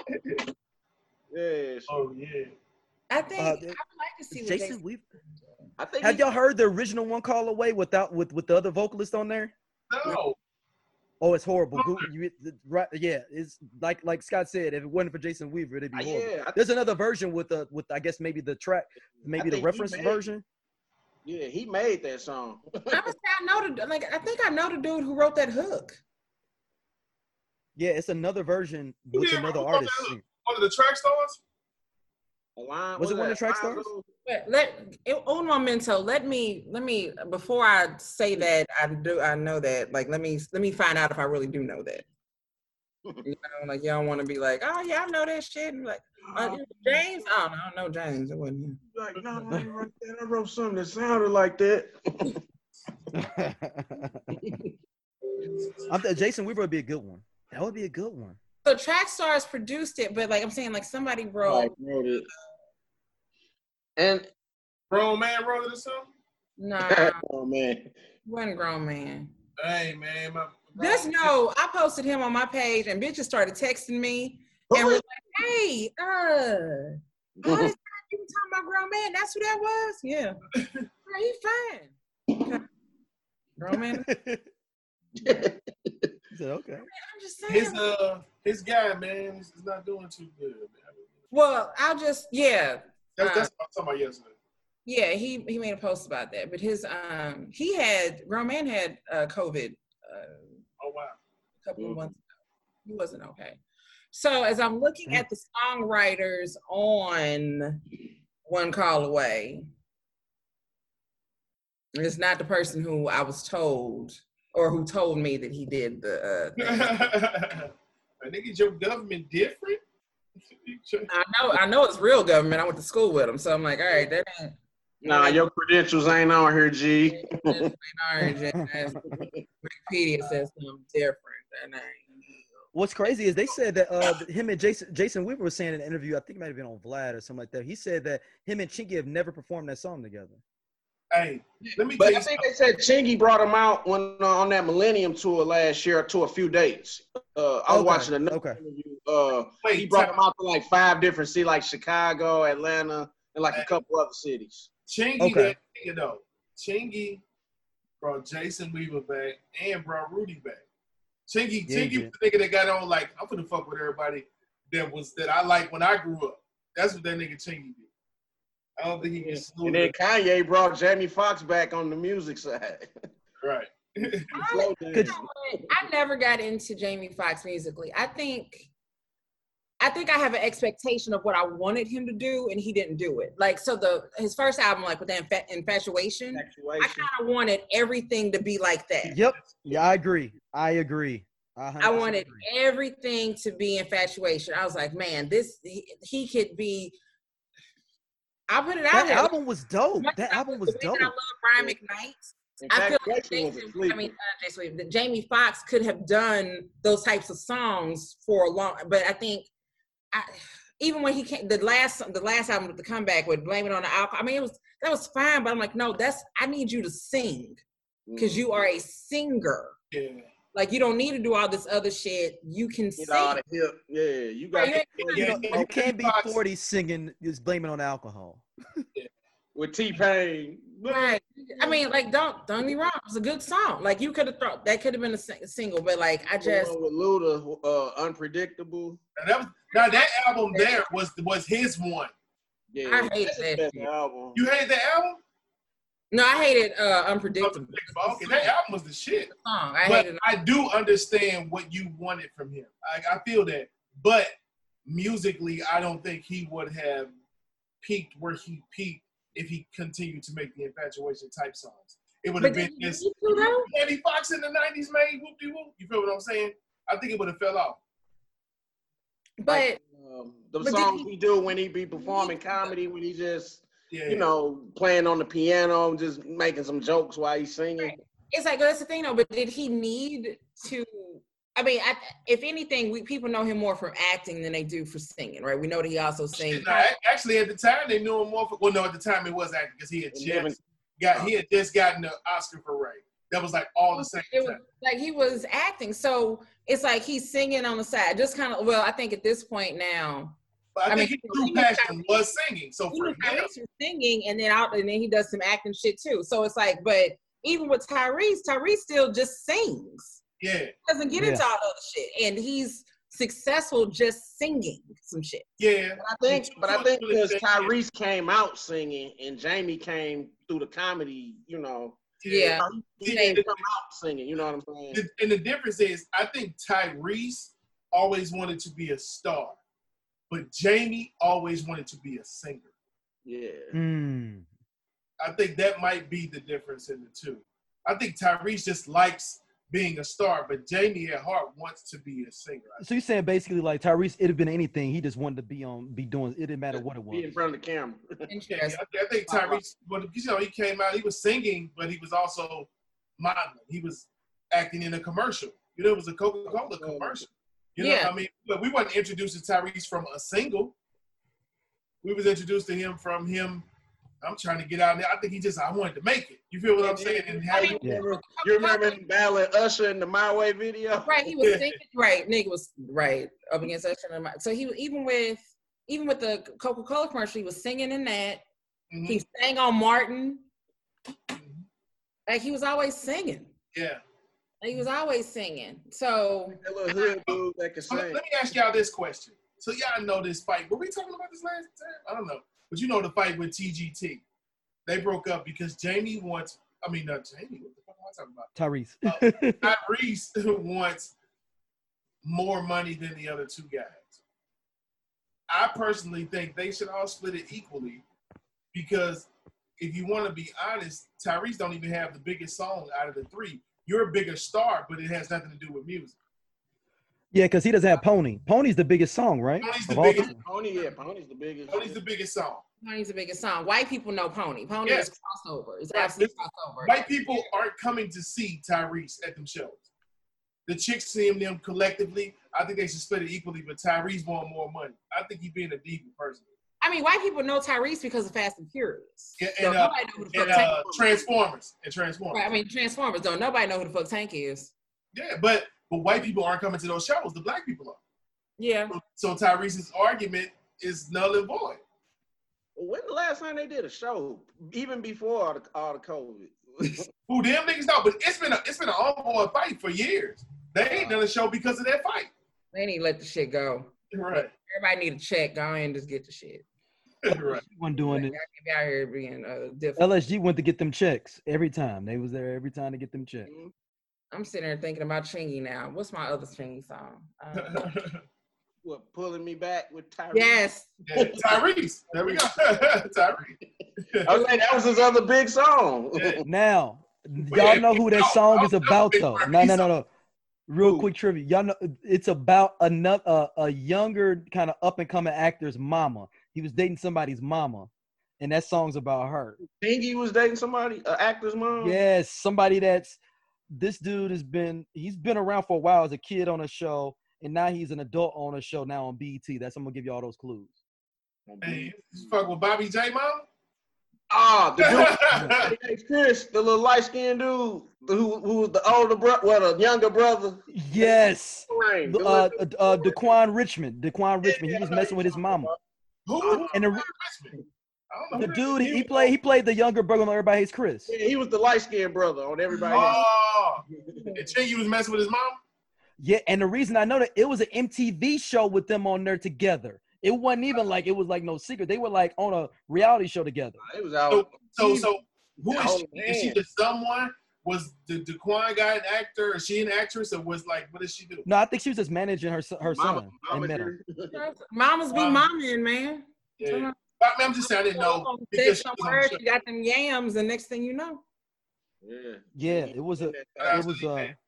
Yes. Oh, yeah. I think Uh, I would like to see what Jason Jason. Weaver. I think Have he- y'all heard the original One Call Away without with with the other vocalist on there? No. Oh, it's horrible. Go, you, right? Yeah, it's like like Scott said. If it wasn't for Jason Weaver, it'd be Uh, horrible. yeah, I- There's another version with the with I guess maybe the track, maybe the think he reference made- version. Yeah, he made that song. Honestly, I know the like. I think I know the dude who wrote that hook. Yeah, it's another version Who with did- another who wrote artist. that? One of the track stars? Line- Was it what's one of that? the track Line stars? Blue? But let un momento. Let me let me before I say that I do I know that. Like let me let me find out if I really do know that. You know, like y'all want to be like, oh yeah, I know that shit. And like uh, James, oh no, I don't know James. It wasn't him. Like, no, I didn't write that. I wrote something that sounded like that. I'm th- Jason Weaver would be a good one. That would be a good one. So Track Stars produced it, but like I'm saying, like somebody wrote. Like, wrote it. And Grown man wrote it or something? Nah, oh man, wasn't grown man. Hey, man. My, Just know I posted him on my page, and bitches started texting me and was like, "Hey, uh, all this time you were talking about grown man? That's who that was? Yeah, yeah, he fine. Okay. Grown man. He said, okay. I'm just saying. his uh his guy, man, is not doing too good. Man. Well, I'll just yeah, That's, Uh, that's what I was talking about yesterday. yeah. He he made a post about that, but his um he had grown man had uh, COVID uh, Oh wow. a couple Mhm. of months ago. He wasn't okay. So as I'm looking at the songwriters on One Call Away, it's not the person who I was told or who told me that he did the. Uh, thing. I think it's your government different. I know, I know it's real government. I went to school with him, so I'm like, all right, that ain't. nah, your credentials ain't on here, G. that ain't orange. Wikipedia says something different. That ain't. What's crazy is they said that uh, him and Jason Jason Weaver was saying in an interview, I think it might have been on Vlad or something like that. He said that him and Chingy have never performed that song together. Hey, let me But tell I you think something. they said Chingy brought him out when uh, on that Millennium tour last year to a few dates. Uh, I was Okay, watching another okay. interview. Uh, Wait, he brought time- him out to like five different cities, like Chicago, Atlanta, and like a couple other cities. Chingy, Okay. that nigga though. Chingy brought Jason Weaver back and brought Rudy back. Chingy, Yeah, he Chingy was the nigga that got on like, I'm gonna fuck with everybody that was that I liked when I grew up. That's what that nigga Chingy did. I don't think he can And then smooth Kanye brought Jamie Foxx back on the music side. right. Slow Could- down. I never got into Jamie Foxx musically. I think I think I have an expectation of what I wanted him to do, and he didn't do it. Like so, the his first album, like with the Infa- Infatuation, I Infatuation. kind of wanted everything to be like that. Yep. Yeah, I agree. I agree. I, one hundred I percent wanted agree. everything to be Infatuation. I was like, man, this he, he could be. I put it out That there. album was dope. Much That like album the was way dope. that I love Brian McKnight. I feel like Infatuation was a Jason, I sleeper. mean, uh, Jason, Weaver, that Jamie Foxx could have done those types of songs for a long, but I think, I, even when he came, the last, the last album with the comeback with Blame It on the Alcohol. I mean, it was that was fine, but I'm like, no, that's I need you to sing because you are a singer. Yeah. Like you don't need to do all this other shit. You can Get sing. all the hip. Yeah, you got Right, the- you You, know, Yeah, you can't be Foxx- forty singing is blaming on alcohol. with T-Pain. Right. I mean, like, don't don't get me wrong. It was a good song. Like, you could have thought that could have been a sing- single, but like, I The just one with Luda, uh, Unpredictable. Now, that was, now that album there was was his one. Yeah, I hate that's his that best shit. album. You hated that album? no, I hated uh, Unpredictable. Okay, that album was the shit. Song. I But hated. I do understand what you wanted from him. I, I feel that. But musically, I don't think he would have peaked where he peaked if he continued to make the Infatuation type songs. It would have But been did this you too, though? Jamie Foxx in the nineties made whoop de whoop. You feel what I'm saying? I think it would have fell off. But Um, the But did songs he- he do when he be performing comedy, when he just, Yeah. you know, playing on the piano, just making some jokes while he's singing. it's like that's the thing, though. But did he need to? I mean, I, if anything, we people know him more from acting than they do for singing, right? We know that he also sings. No, a- actually, at the time they knew him more for. Well, no, at the time it was acting because he had And living- just got he had just gotten the Oscar for Ray. that was like all the same It was time. like he was acting. So it's like he's singing on the side. Just kind of, well, I think at this point now, But I, I think mean, his true he was passion was singing. So he for was him, Tyrese was singing, and then out, and then he does some acting shit too. So it's like, but even with Tyrese, Tyrese still just sings. yeah, He doesn't get Yeah. into all the other shit, and he's successful just singing some shit. yeah. But I think, but I think because Tyrese came out singing and Jamie came through the comedy, you know, Yeah. he Yeah. didn't come out singing. You know what I'm saying? The- And the difference is, I think Tyrese always wanted to be a star, but Jamie always wanted to be a singer. Yeah. Mm. I think that might be the difference in the two. I think Tyrese just likes being a star, but Jamie at heart wants to be a singer. So you're saying basically like Tyrese, it'd have been anything. He just wanted to be on, be doing. It didn't matter what it Be in was. front of the camera. Yeah, I, Interesting. I think Tyrese, but you know, he came out, he was singing, but he was also modeling. He was acting in a commercial. You know, it was a Coca-Cola commercial. You know, Yeah. I mean, look, we weren't introduced to Tyrese from a single. We was introduced to him from him. I'm trying to get out there. I think he just, I wanted to make it. You feel what I'm saying? And how I you, mean, Yeah. Remember- You remember him battling Usher in the My Way video? Right, he was singing. Right, nigga was right up against Usher. and my- So he was even with even with the Coca-Cola commercial, he was singing in that. Mhm. He sang on Martin. Like he was always singing. yeah. Like, he was always singing. So That little hood dude that can So let, sing. let me ask y'all this question. So y'all know this fight. Were we talking about this last time? I don't know. But you know the fight with T G T. They broke up because Jamie wants, I mean, not Jamie, what the fuck am I talking about? Tyrese. Uh, Tyrese wants more money than the other two guys. I personally think they should all split it equally because if you want to be honest, Tyrese don't even have the biggest song out of the three. You're a bigger star, but it has nothing to do with music. Yeah, because he doesn't have Pony. Pony's the biggest song, right? Pony's the Of all biggest- time. Pony, yeah, Pony's the biggest. Pony's the biggest song. Pony's the biggest song. White people know Pony. Pony Yes. is crossover. It's Right. absolute crossover. White people aren't coming to see Tyrese at them shows. The chicks seeing them collectively. I think they should split it equally, but Tyrese want more money. I think he's being a diva person. I mean, white people know Tyrese because of Fast and Furious. Yeah, So and, uh, nobody know who the fuck and Tank uh, Transformers. And Transformers. Right, I mean, Transformers don't. Nobody know who the fuck Tank is. Yeah, but but white people aren't coming to those shows. The black people are. Yeah. So Tyrese's argument is null and void. When the last time they did a show? Even before all the, all the COVID. Who them niggas know? But it's been a it's been an ongoing fight for years. They ain't done a show because of that fight. They need to let the shit go. Right. Everybody need a check. Go ahead and just get the shit. Right. He wasn't doing Y'all it. can't be out here being uh, different. L S G went to get them checks every time. They was there every time to get them checks. I'm sitting there thinking about Chingy now. What's my other Chingy song? Um, What, pulling me back with Tyrese? yes. Yeah, Tyrese. There we go. Tyrese. I was like, that was his other big song. Yeah. Now, But y'all yeah, know who that song is that was about Big though. Tyrese No, no, no, song. no. Real Who? quick trivia. Y'all know it's about another uh, a younger kind of up and coming actor's mama. He was dating somebody's mama, and that song's about her. Pingy was dating somebody, an actor's mom? Yes, somebody that's this dude has been he's been around for a while as a kid on a show, and now he's an adult on a show now on B E T. That's I'm gonna give you all those clues. Hey, you fuck with Bobby J, mom? Ah, the dude, hey, Chris, the little light skinned dude who, who was the older brother, well, the younger brother. Yes, Right. uh, uh, uh, Daquan Richmond. Daquan Richmond. He was messing with his mama. Who? And the, I don't know. the who dude that he, is. he played he played the younger brother on Everybody Hates Chris. Yeah, he was the light skinned brother on everybody. Oh, and Chingy was messing with his mom? Yeah, and the reason I know that it was an M T V show with them on there together. It wasn't even like it was like no secret. They were like on a reality show together. It was out. So, so, so who is Oh, she? Is she man. just someone? Was the Daquan guy an actor? Is she an actress? Or was like, what does she do? No, I think she was just managing her son- her Mama, son mama and met him. Mamas be Um, mamaing, man. Yeah. I mean, I'm just saying I didn't know because she was on the show. You got them yams, and next thing you know. Yeah. Yeah, it was a That's it was what uh he said.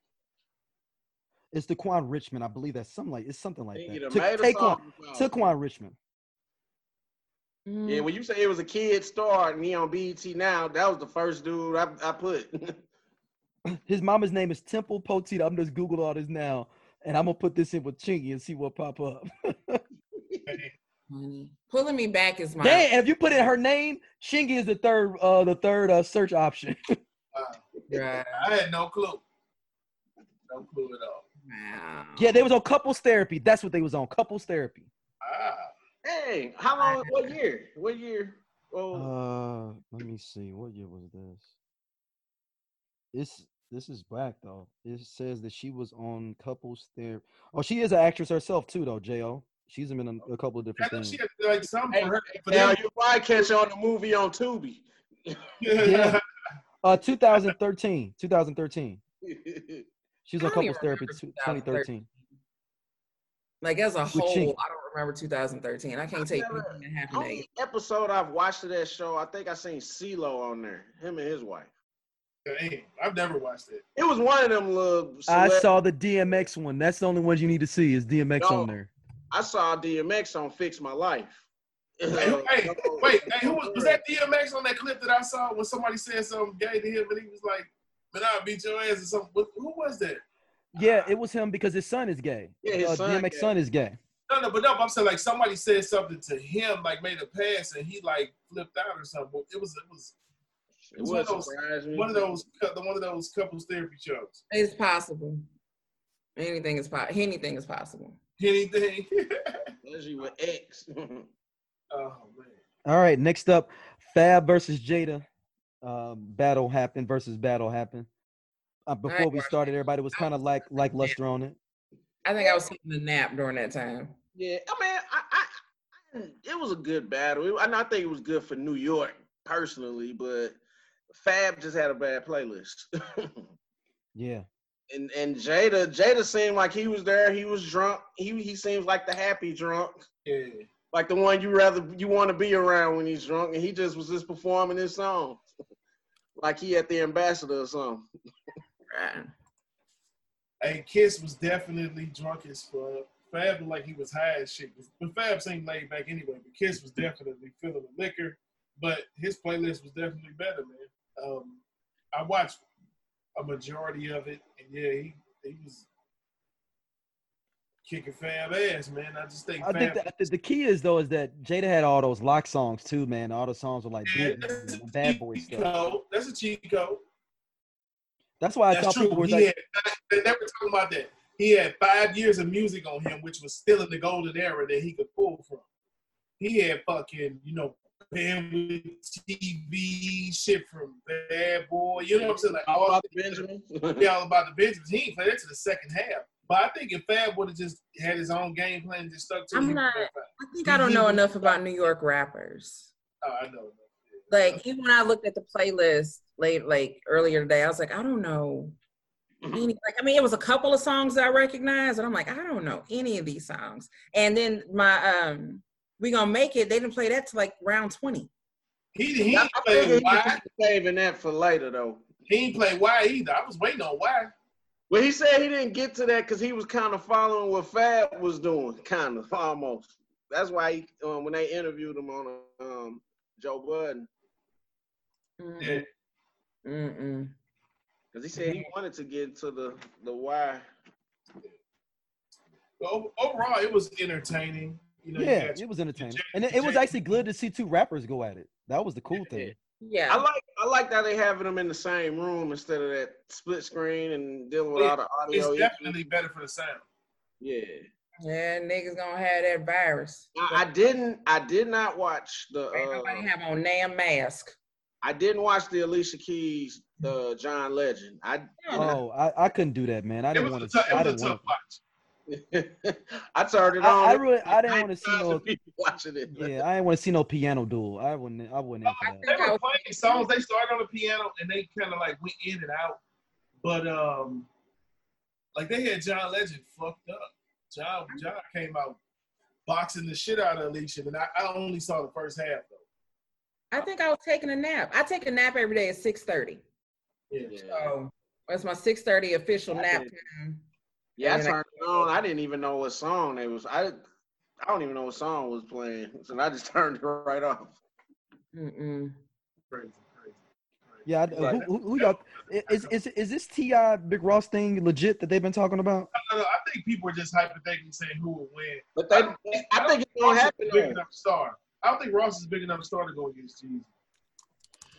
it's Daquan Richmond, I believe that's something like it's something like He that. done Ta- made a Taquan, song about it. Taquan Richmond. Yeah, when you say it was a kid star and he on B E T now, that was the first dude I, I put. His mama's name is Temple Potita. I'm just Google all this now, and I'm gonna put this in with Chingy and see what pop up. Honey. Pulling me back is my. Damn, and if you put in her name, Chingy is the third uh the third uh search option. Wow. Right. I had no clue. No clue at all. Wow. Yeah, they was on couples therapy. That's what they was on. Couples therapy. Ah. Hey, how long? What year? What year? Oh, Uh, let me see. What year was this? This this is black though. It says that she was on couples therapy. Oh, she is an actress herself too, though. J O. She's been in a, a couple of I different know things. she had like some hey, for her. For now them. you might catch on the movie on Tubi. Yeah. Uh, two thousand thirteen. two thousand thirteen. She was I on don't even couples therapy. remember twenty thirteen. Like as a With whole, Chink. I don't remember two thousand thirteen. I can't I've take never- anything that happened. Only episode I've watched of that show, I think I seen CeeLo on there. Him and his wife. Damn, I've never watched it. It was one of them little. I celeb- saw the D M X one. That's the only one you need to see is D M X No. on there. I saw D M X on Fix My Life. Hey, hey, wait, hey, who was, was that D M X on that clip that I saw when somebody said something gay to him and he was like, "Man, I'll beat your ass" or something? Who who was that? Yeah, it was him because his son is gay. Yeah, his uh, son D M X gay. son is gay. No, no, but no, but I'm saying like somebody said something to him, like made a pass, and he like flipped out or something. It was, it was It one would of those- surprise me. one of those, one of those couples therapy shows. It's possible. Anything is po- Anything is possible. Anything. Especially with X. Oh man. All right, next up, Fab versus Jada. Um, battle happened versus battle happened. Uh, before we watched started, everybody was kind of like like luster on it. I think I was taking a nap during that time. Yeah, I mean, I, I, I, it was a good battle. It, I, I think it was good for New York personally, but Fab just had a bad playlist. Yeah. and and Jada, Jada seemed like he was there. He was drunk. He he seems like the happy drunk, Yeah. like the one you rather you want to be around when he's drunk. And he just was just performing his song, like he at the Ambassador or something. Right. Hey, Kiss was definitely drunk as fuck. Fab looked like he was high as shit. But Fab seemed laid back anyway. But Kiss was definitely feeling the liquor. But his playlist was definitely better, man. Um, I watched a majority of it, and yeah, he, he was kicking Fab ass, man. I just think I Fab. think that, the, the key is though is that Jada had all those lock songs too, man. All the songs were like Yeah, big, that's a bad boy cheat stuff. code. That's a cheat code. That's why I That's thought true. people were He like, had, they never talking about that. He had five years of music on him, which was still in the golden era that he could pull from. He had fucking, you know, family T V shit from Bad Boy. You know what I'm saying? Like All all about the Benjamin. yeah, all about the Benjamins. He ain't played that to the second half. But I think if Fab would have just had his own game plan and just stuck to it, I'm he not- would've been I think I don't know enough about New York rappers. fine. Oh, I know. Like even when I looked at the playlist late, like earlier today, I was like, I don't know any. Like I mean, it was a couple of songs that I recognized, and I'm like, I don't know any of these songs. And then my um, We Gonna Make It, they didn't play that till like round twenty. He, he I ain't I played figured he Why. was saving that for later though. He ain't played Why either. I was waiting on Why. Well, he said he didn't get to that because he was kind of following what Fab was doing, kind of almost. That's why he, um, when they interviewed him on um, Joe Budden, Yeah. Mm-mm. because he said he wanted to get to the the why. But ov- overall, it was entertaining. You know, you yeah, got- it was entertaining, Jada- and it, it was Jada- actually good to see two rappers go at it. That was the cool thing. Yeah. I like I like that they having them in the same room instead of that split screen and dealing with all the audio. It's issues. definitely better for the sound. Yeah. Yeah, niggas gonna have that virus. I, I didn't. I did not watch the. Ain't Uh, nobody have on damn mask. I didn't watch the Alicia Keys, the John Legend. I. Oh, I, I couldn't do that, man. I It didn't was, want a, to. tou- I it was a didn't tough want. watch. I turned it I, on. I really, I didn't want to see no. people watching it. Yeah, I didn't want to see no piano duel. I wouldn't. I wouldn't in for that. They were playing songs. They started on the piano and they kind of like went in and out. But um, like they had John Legend fucked up. John John came out boxing the shit out of Alicia, and I, I only saw the first half though. I think I was taking a nap. I take a nap every day at six thirty. Yeah. Yeah. So that's my six thirty official I nap did. time. Yeah, I And then I- turned it on. I didn't even know what song they was. I. I don't even know what song was playing, so I just turned it right off. Mm-mm. Crazy, crazy, crazy. Yeah, I, Right. who, who, who y'all? Is is is this T I Big Ross thing legit that they've been talking about? I, don't know, I think people are just hypothetically saying who will win. But they, I think it's gonna Ross is happen. a big though. enough star. I don't think Ross is a big enough star to go against Jeezy.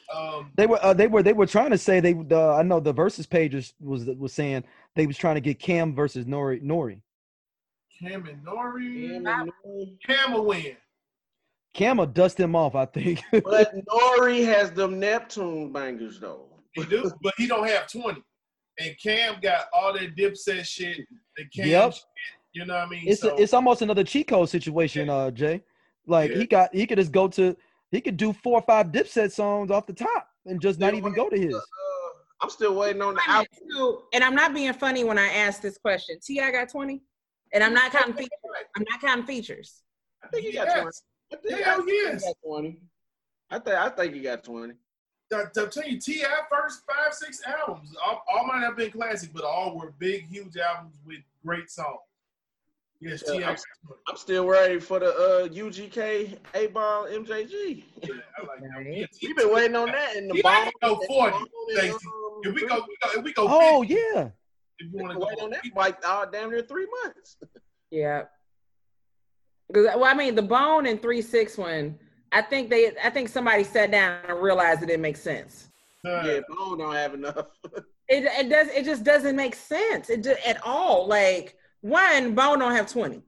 Um, They were uh, they were they were trying to say they the I know the versus pages was was saying they was trying to get Cam versus Nori Nori. Cam and Nori. Cam and Nori. Cam will win. Cam will dust him off, I think. But Nori has them Neptune bangers though. He do, but he don't have twenty. And Cam got all that Dipset shit. The Cam Yep. shit, you know what I mean? It's so, a, it's almost another cheat code situation, Yeah. uh, Jay. Like Yeah. he got he could just go to he could do four or five Dipset songs off the top and just not Yeah, even wait, go to his. Uh, I'm still waiting on the Wait a minute, album. so- and I'm not being funny when I ask this question. T I got twenty, and I'm not counting features. I'm not counting features. I think he got Yes. twenty. I think, Hell I think yes. he got twenty. I think I think he got twenty. I, I tell you, T I first five, six albums, all, all mine have been classic, but all were big, huge albums with great songs. Yes, Yeah, T I I'm, I'm still ready for the uh, U G K eight Ball M J G. Yeah, I like that. Right. Yeah, T- We've been waiting on that in the T I ball. can go forty, and, Stacey. um, If we go, we go, if we go Oh fifty, yeah. if you We've want to been go, waiting on that for like uh, damn near three months. Yeah. Because well, I mean, the Bone and three six one. I think they. I think somebody sat down and realized it didn't make sense. uh, Yeah, Bone don't have enough. It it does. It just doesn't make sense. It just, at all. Like one, Bone don't have twenty.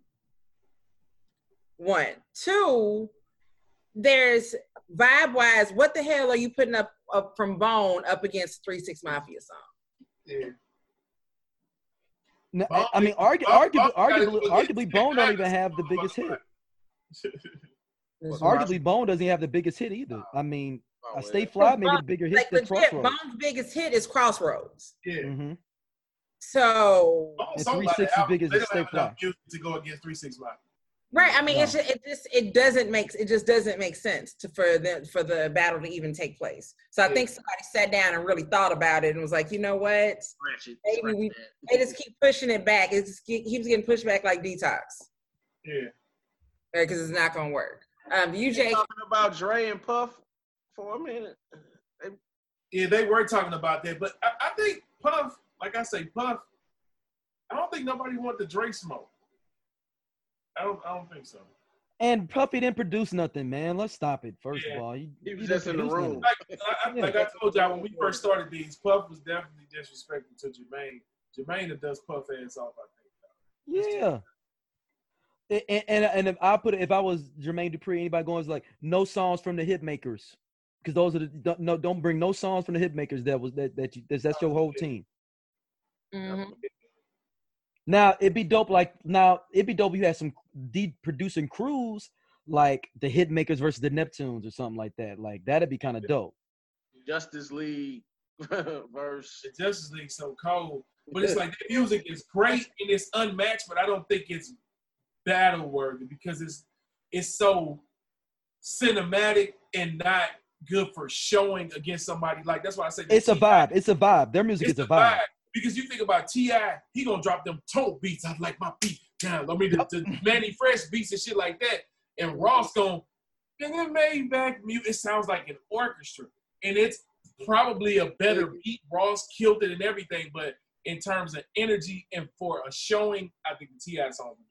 One, two. There's vibe wise. What the hell are you putting up, up from Bone up against three six Mafia song? yeah. No, Bone- I mean, argu- Bone- arguably, Bone gotta arguably, go arguably, against Bone don't even Madness. have the biggest hit. This Arguably, Bone doesn't have the biggest hit either. I mean, Oh, uh, Stay yeah. Fly maybe the bigger hit like than legit, Crossroads. Bone's biggest hit is Crossroads. Yeah. hmm So Bone And sold a three lot of six is albums. big as They the don't have Stay enough Fly. music to go against three six Mafia. right. I mean, No. it's just, it just it doesn't make it just doesn't make sense to for the for the battle to even take place. So I Yeah. think somebody sat down and really thought about it and was like, you know what? Scratch it, Maybe scratch we- that. They just keep pushing it back. It just keep, keeps getting pushed back like Detox Yeah. because it's not gonna work. Um, U J, Talking about Dre and Puff for a minute. Yeah, they were talking about that, but I, I think Puff, like I say, Puff. I don't think nobody wanted the Dre smoke. I don't. I don't think so. And Puffy didn't produce nothing, man. Let's stop it. First Yeah. of all, he, He was didn't just in the produce room. nothing. Like I, I, like I told y'all when we first started these, Puff was definitely disrespectful to Jermaine. Jermaine that does Puff ass off, I think. Yeah. And, and and and if I put it, if I was Jermaine Dupri, anybody going is like no songs from the hit makers, because those are the don't, no don't bring no songs from the hit makers. That was that that you, that's, that's your whole team. mhm. Now it'd be dope. Like now it'd be dope if you had some deep producing crews like the hit makers versus the Neptunes or something like that. Like that'd be kind of dope. Justice League verse. The Justice League so cold, but it's like the music is great and it's unmatched, but I don't think it's battle worthy because it's it's so cinematic and not good for showing against somebody. Like that's why I say that It's a T I vibe. It's a vibe. Their music It's is a the vibe. vibe. Because you think about T I, he gonna drop them toe beats. I like my beat down. I mean the, the Manny Fresh beats and shit like that. And Ross gonna nigga made back mute. It sounds like an orchestra. And it's probably a better beat. Ross killed it and everything, but in terms of energy and for a showing, I think the T I song would do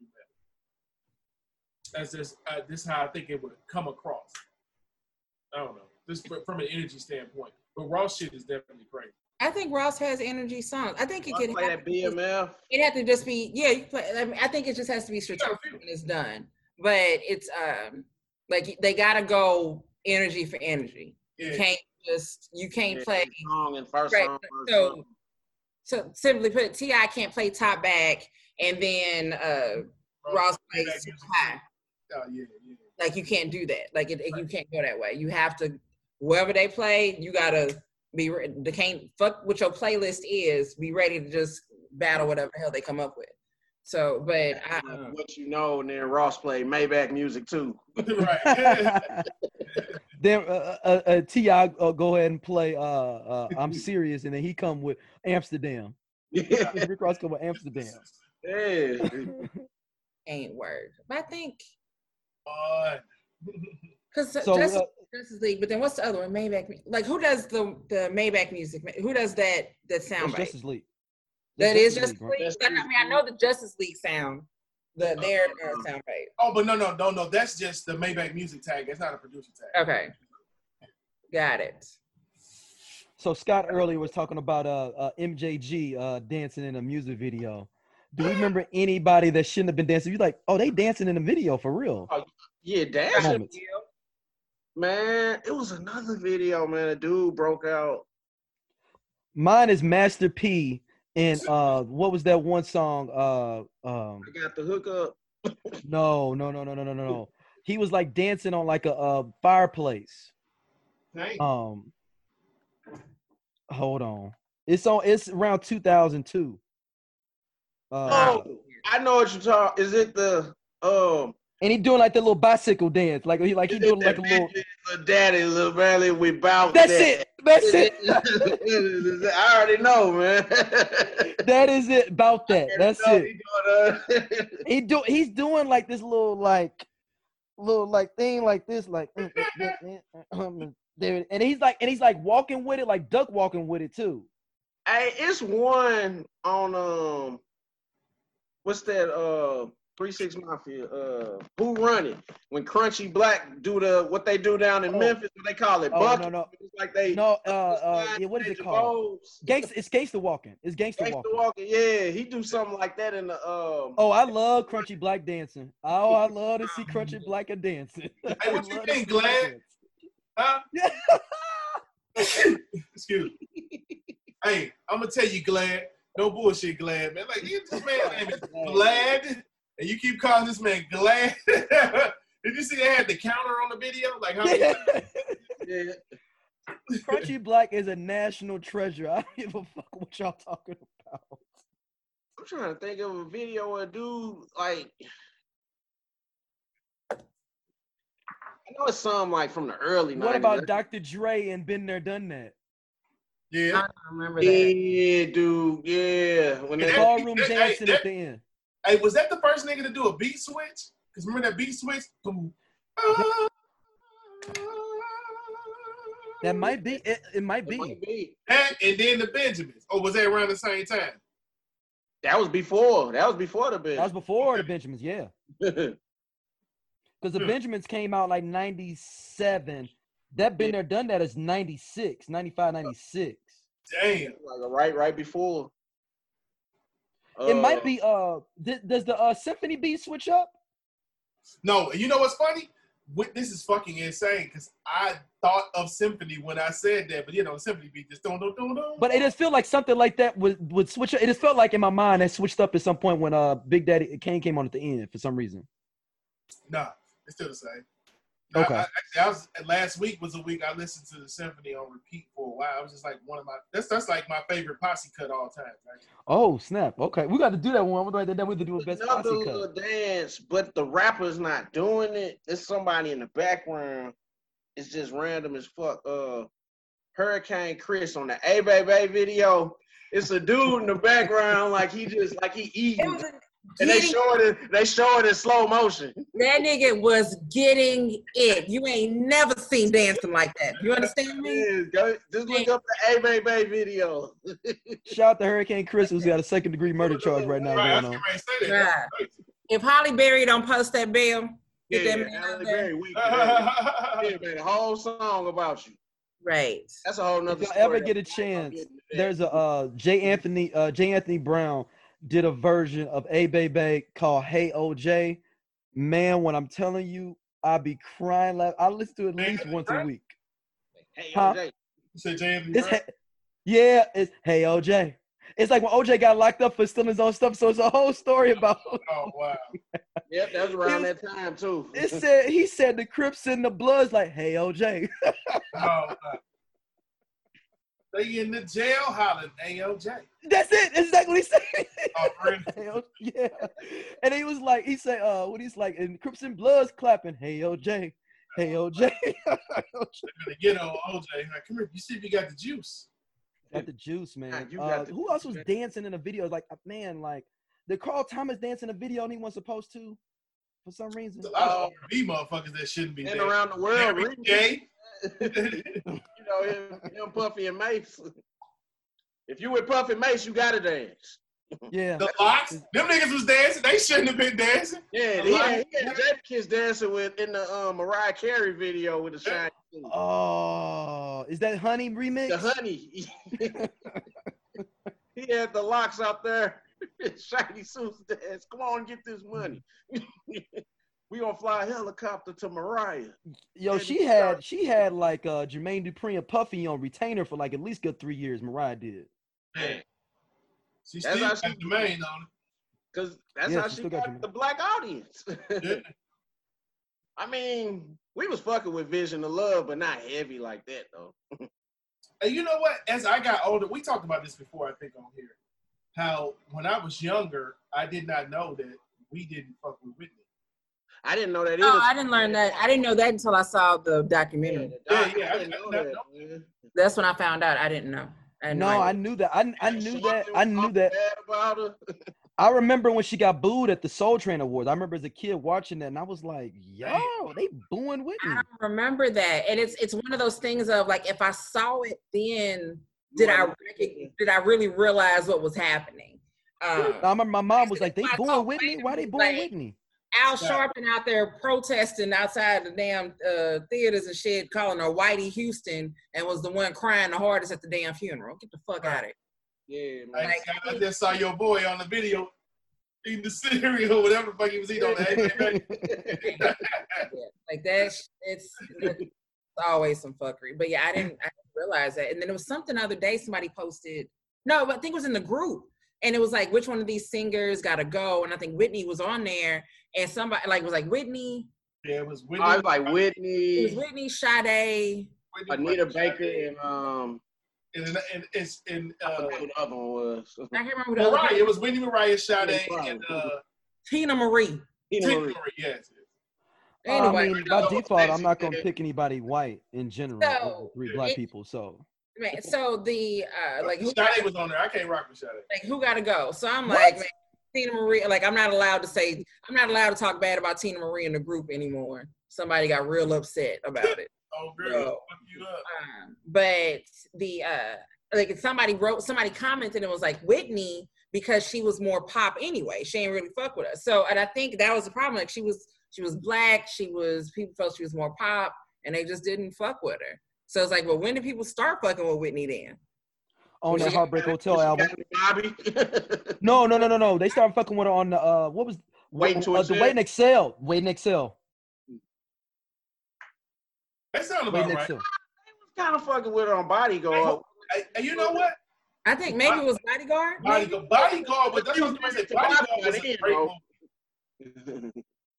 better. That's just uh, this is how I think it would come across. I don't know. This from an energy standpoint. But Ross shit is definitely crazy. I think Ross has energy songs. I think it I could play that B M F. it had to just be yeah. You play, I, mean, I think it just has to be strategic when it's done. But it's um like they gotta go energy for energy. Yeah. You can't just you can't Yeah, play. song and first Right, song. First so- song. So simply put, T I can't play top back and then uh Ross play plays that super music. high. Oh yeah, yeah. Like you can't do that. Like it, you can't go that way. You have to whoever they play, you gotta be re- they can't fuck what your playlist is. Be ready to just battle whatever the hell they come up with. So, but I, um, What you know, and then Ross played Maybach music too. Right. Then uh, uh, uh, T I uh, go ahead and play uh, uh, I'm Serious, and then he come with Amsterdam. Yeah. Rick Ross come with Amsterdam. Yeah. ain't word. But I think Fun. because So Justice, uh, Justice League. But then what's the other one? Maybach. mu- Like who does the the Maybach music? Who does that that sound that's bite? Justice League. That That's is Justice Justice right? League. Justice I mean, I know the Justice League sound. The their uh, sound bite. Oh, but no, no, no, no. That's just the Maybach music tag. That's not a producer tag. Okay. Got it. So Scott earlier was talking about uh, uh M J G uh dancing in a music video. Do we remember anybody that shouldn't have been dancing? You like, oh, they dancing in the video for real? Oh, yeah, dancing. Moments. Man, it was another video, man. A dude broke out. Mine is Master P and uh what was that one song? Uh um I got the hookup. no, no, no, no, no, no, no, no. He was like dancing on like a, a fireplace. Dang. Um hold on. It's on it's around two thousand two. Uh Oh, I know what you're talking. Is it the um? and he doing like the little bicycle dance. Like he like he is doing it like a that little bitch, little daddy, little Valley, we bout That's that. it. That's it. I already know, man. That is it about that. That's No, it. he doing, uh, He do he's doing like this little like little like thing like this like mm, mm, mm, mm, mm, mm, there and he's like and he's like walking with it like duck walking with it too. Hey, it's one on um, what's that? Uh, Three Six Mafia. Uh, Who Run It? When Crunchy Black do the what they do down in Oh. Memphis, what they call it? Oh, bucket. no, no. It's like they No, uh uh yeah, what is it called? Gangsta it's gangster walking. It's gangster Gangsta walking. walking. Yeah, he do something like that in the um. Oh, I love Crunchy Black dancing. Oh, I love to see Crunchy Black a dancing. Hey, what I you love to think, see him Glad? dance. Huh? Yeah. Excuse me. Hey, I'm gonna tell you, Glad. No bullshit, Glad, man. Like, this man name is Glad, and you keep calling this man Glad. Did you see they had the counter on the video? Like, how many Yeah. Yeah. Crunchy Black is a national treasure. I don't give a fuck what y'all talking about. I'm trying to think of a video of a dude like. I know it's some like from the early What nineties. about Doctor Dre and Been There, Done That? I Yeah. don't remember that. Yeah, dude. Yeah. When Yeah, they, that- Ballroom that- dancing hey, at that- the end. Hey, was that the first nigga to do a beat switch? Because remember that beat switch? Boom. Ah. That might be it. It might it be. might be. That and then the Benjamins. Or was that around the same time? That was before. That was before the That was bit. before the Benjamins, yeah. Because the Hmm. Benjamins came out like ninety-seven. That Been Yeah. There, Done That is ninety-six, ninety-five, ninety-six. Damn. like right, right before. It Uh, might be. Uh, th- does the uh, symphony beat switch up? No, you know what's funny? What, this is fucking insane because I thought of symphony when I said that, but you know, the symphony beat just don't, don't, don't, don't. But it just feel like something like that would would switch. It just felt like in my mind that switched up at some point when uh Big Daddy Kane came on at the end for some reason. Nah, it's still the same. I- Okay. I, actually, I was last week was a week I listened to the symphony on repeat for a while. I was just like one of my that's that's like my favorite posse cut all time. Actually. Oh snap! Okay, we got to do that one. We're going to we have to do a best another posse little cut. dance, but the rapper's not doing it. It's somebody in the background. It's just random as fuck. Uh, Hurricane Chris on the A Baby video. It's a dude in the background, like he just like he It eating, was a- and they getting- show it. In, they show it in slow motion. that nigga was getting it. You ain't never seen dancing like that. You understand me? Yeah, go, just look up the A Baby video. Shout out to Hurricane Chris, who's got a second degree murder charge right now Right, I going was on. getting ready to say that. Right. If Holly Berry don't post that bill, get Yeah, that man out Halle there. Berry weak. Yeah, man, a whole song about you. Right. That's a whole nother If y'all story. ever get a I'm not gonna chance, get into that. there's a uh, J. Anthony uh, J. Anthony Brown did a version of A Baby called "Hey O J." Man, when I'm telling you, I be crying. Laugh. I listen to it at Hey, least once a right? week. Hey, Huh? O J. You said J. Anthony It's Brown? he- yeah, it's "Hey O J." It's like when O J got locked up for stealing his own stuff. So it's a whole story about. Oh wow. Yep, that was around It that time too. It said he said the Crips and the Bloods like, "Hey O J." Oh, wow. They in the jail hollering A O J. That's it. That's exactly what he said. Oh, really? Hey, O- yeah. And he was like, he said, uh, what he's like, and Crips and Bloods clapping, "Hey O J, hey O J." They're gonna get on O J. Like, come here, you see if you got the juice. Got the juice, man. Yeah, you Uh, got the who else juice, was man. dancing in a video? Like, uh, man, like, did Carl Thomas dance in a video and he wasn't supposed to for some reason? There's a lot of R and B motherfuckers that shouldn't be And there. around the world, Mary Ricky, J. you know him, him, Puffy and Mace. If you with Puffy and Mace, you gotta dance. Yeah. The Locks, them niggas was dancing. They shouldn't have been dancing. Yeah, he had, he had Jadakiss dancing with in the um, Mariah Carey video with the shiny suit. Oh, is that Honey remix? The Honey. He had the Locks out there. Shiny suits dance. Come on, get this money. We gonna fly a helicopter to Mariah. Yo, she had she had like uh Jermaine Dupri and Puffy on retainer for like at least good three years. Mariah did. Man. She That's still how got she- the main on it. Cause that's Yeah, how she she still got got you. the black audience. Yeah. I mean, we was fucking with Vision of Love, but not heavy like that though. And you know what? As I got older, we talked about this before, I think, on here. How when I was younger, I did not know that we didn't fuck with Whitney. I didn't know that either. No, I didn't learn that. I didn't know that until I saw the Yeah, documentary. the doc, Yeah, yeah, I I didn't did know not that. know. Man. That's when I found out. I didn't know. I had No, idea. I knew that. I I knew Something that. I was knew talking that. bad about her. I remember when she got booed at the Soul Train Awards. I remember as a kid watching that, and I was like, "Yo, they booing Whitney." I don't remember that, and it's it's one of those things of like if I saw it then, did I rec- did I really realize what was happening? Um, I remember my mom was like, "They I booing thought Whitney? Why they Whitney was booing like- Whitney?" Al Sharpton out there protesting outside the damn uh, theaters and shit, calling her Whitey Houston, and was the one crying the hardest at the damn funeral. Get the fuck out of here. Yeah, I, man. I just saw your boy on the video eating the cereal, whatever the fuck he was eating on that. Yeah, like that, sh- it's, it's always some fuckery. But yeah, I didn't, I didn't realize that. And then there was something the other day somebody posted. No, but I think it was in the group, and it was like, which one of these singers got to go? And I think Whitney was on there, and somebody like was like Whitney. Yeah, it was Whitney. I was like It was Whitney, Whitney, Sade. Whitney Anita Whitney, Baker, Sade. and um, and, and, and it's in I uh, forgot who the other one was. I can't remember who the other Mariah. It was Whitney, Mariah, Sade, Mariah. and uh, Tina Marie. Tina Tina Marie. Marie. Yes. Anyway, I mean, by no, default, I'm not gonna basically- pick anybody white in general So, over three black it- people. So man, so the uh, like who Sade was on there. I can't rock with Sade. like who got to go? So I'm What? like, man, Tina Marie. Like I'm not allowed to say, I'm not allowed to talk bad about Tina Marie in the group anymore. Somebody got real upset about it. Oh, girl, Yo. fuck you up. Um, but the uh, like somebody wrote, somebody commented and was like Whitney because she was more pop anyway. She ain't really fuck with us. So and I think that was the problem. Like she was, she was black. She was people felt she was more pop, and they just didn't fuck with her. So it's like, well, when did people start fucking with Whitney then? on that She- Heartbreak Hotel She album. got Bobby. No, no, no, no, no. They started fucking with her on the uh, what was Waiting to uh, the Exhale? Wait and Excel, Wait and Excel, That sounds Wait about and right. Excel. kind of fucking with her on Bodyguard. Hey, hey, you know what? I think maybe it was Bodyguard. maybe? Bodyguard, bodyguard, but that's what I was gonna say. Bodyguard was a great Bro. movie.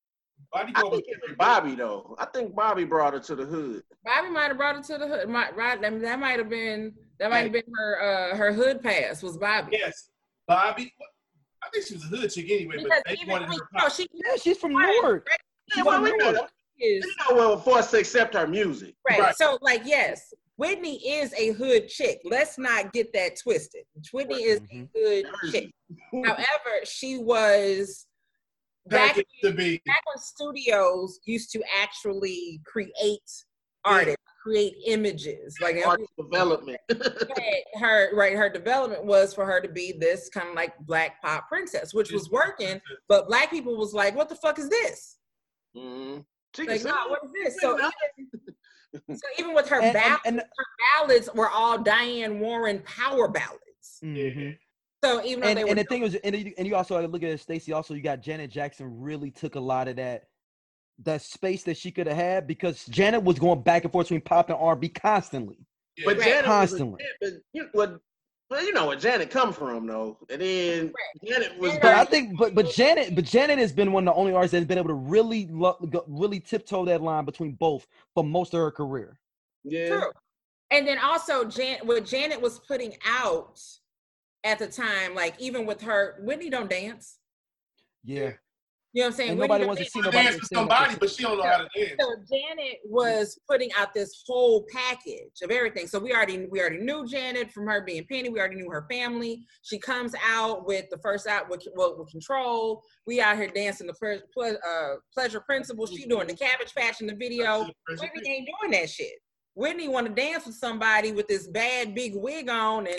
I Bodyguard was think it was a great Bobby though. I think Bobby brought her to the hood. Bobby might have brought her to the hood. Might, right, I mean, that might have been that might have been her uh, her hood pass was Bobby. movie. Yes, Bobby. I think she was a hood chick anyway, Because but they even wanted we, her no, pop. she Yeah, she's from Newark. Yeah, She's well, from we know, Newark. is we know well for us to accept her music. right. Right. So like yes, Whitney is a hood chick. Let's not get that twisted. Whitney is Mhm. a hood chick. However, she was back Packaged to be. back when studios used to actually create artists, create images. Like Art development. her right, her development was for her to be this kind of like black pop princess, which was working, but black people was like, what the fuck is this? Mhm. She can Like, sing. no, what is this? So even, so even with her And- and- ballads, and- her ballads were all Diane Warren power ballads. Mhm. So even though And, they and were the thing was, and you, and you also look at Stacey. Also, you got Janet Jackson really took a lot of that, that space that she could have had because Janet was going back and forth between pop and R and B constantly. Yeah. But Right. Janet Constantly. Was a, but you, well, well, you know where Janet come from though, and then Right. Janet was. And But I very- think, but but Janet, but Janet has been one of the only artists that's been able to really, lo- go- really tiptoe that line between both for most of her career. yeah. True. And then also Jan what Janet was putting out at the time, like even with her, Whitney don't dance. Yeah, You know what I'm saying? and Whitney nobody don't wants to dance. see She nobody dance for stand up somebody, and- but she don't know how to dance. So Janet was putting out this whole package of everything. So we already we already knew Janet from her being Penny. We already knew her family. She comes out with the first out with, well, with Control. We out here dancing the ple- ple- uh, Pleasure Principle. She doing the Cabbage Patch in the video. Whitney ain't doing that shit. Whitney want to dance with somebody with this bad big wig on and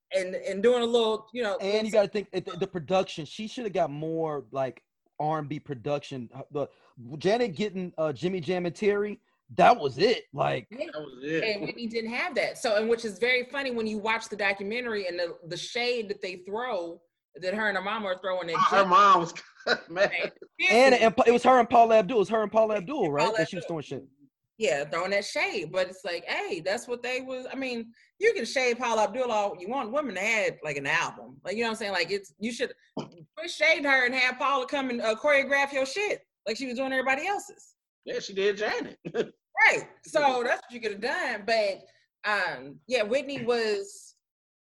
and and doing a little, you know. And you got to think the, the production. She should have got more like R and B production. The Janet getting uh, Jimmy Jam and Terry, that was it. Like Yeah. That was it. And Whitney didn't have that. So, and which is very funny when you watch the documentary and the, the shade that they throw, that her and her mom are throwing at Her Jimmy. mom was mad. and, and it was her and Paula Abdul. It was her and Paula Abdul, right? Paula That she was throwing shit. Yeah, throwing that shade. But it's like, hey, that's what they was. I mean, you can shade Paula Abdul all you want. Women to add like an album. Like, you know what I'm saying? Like, it's, you should quit shading her and have Paula come and uh, choreograph your shit like she was doing everybody else's. Yeah, she did Janet. Right. So that's what you could have done. But um, yeah, Whitney was,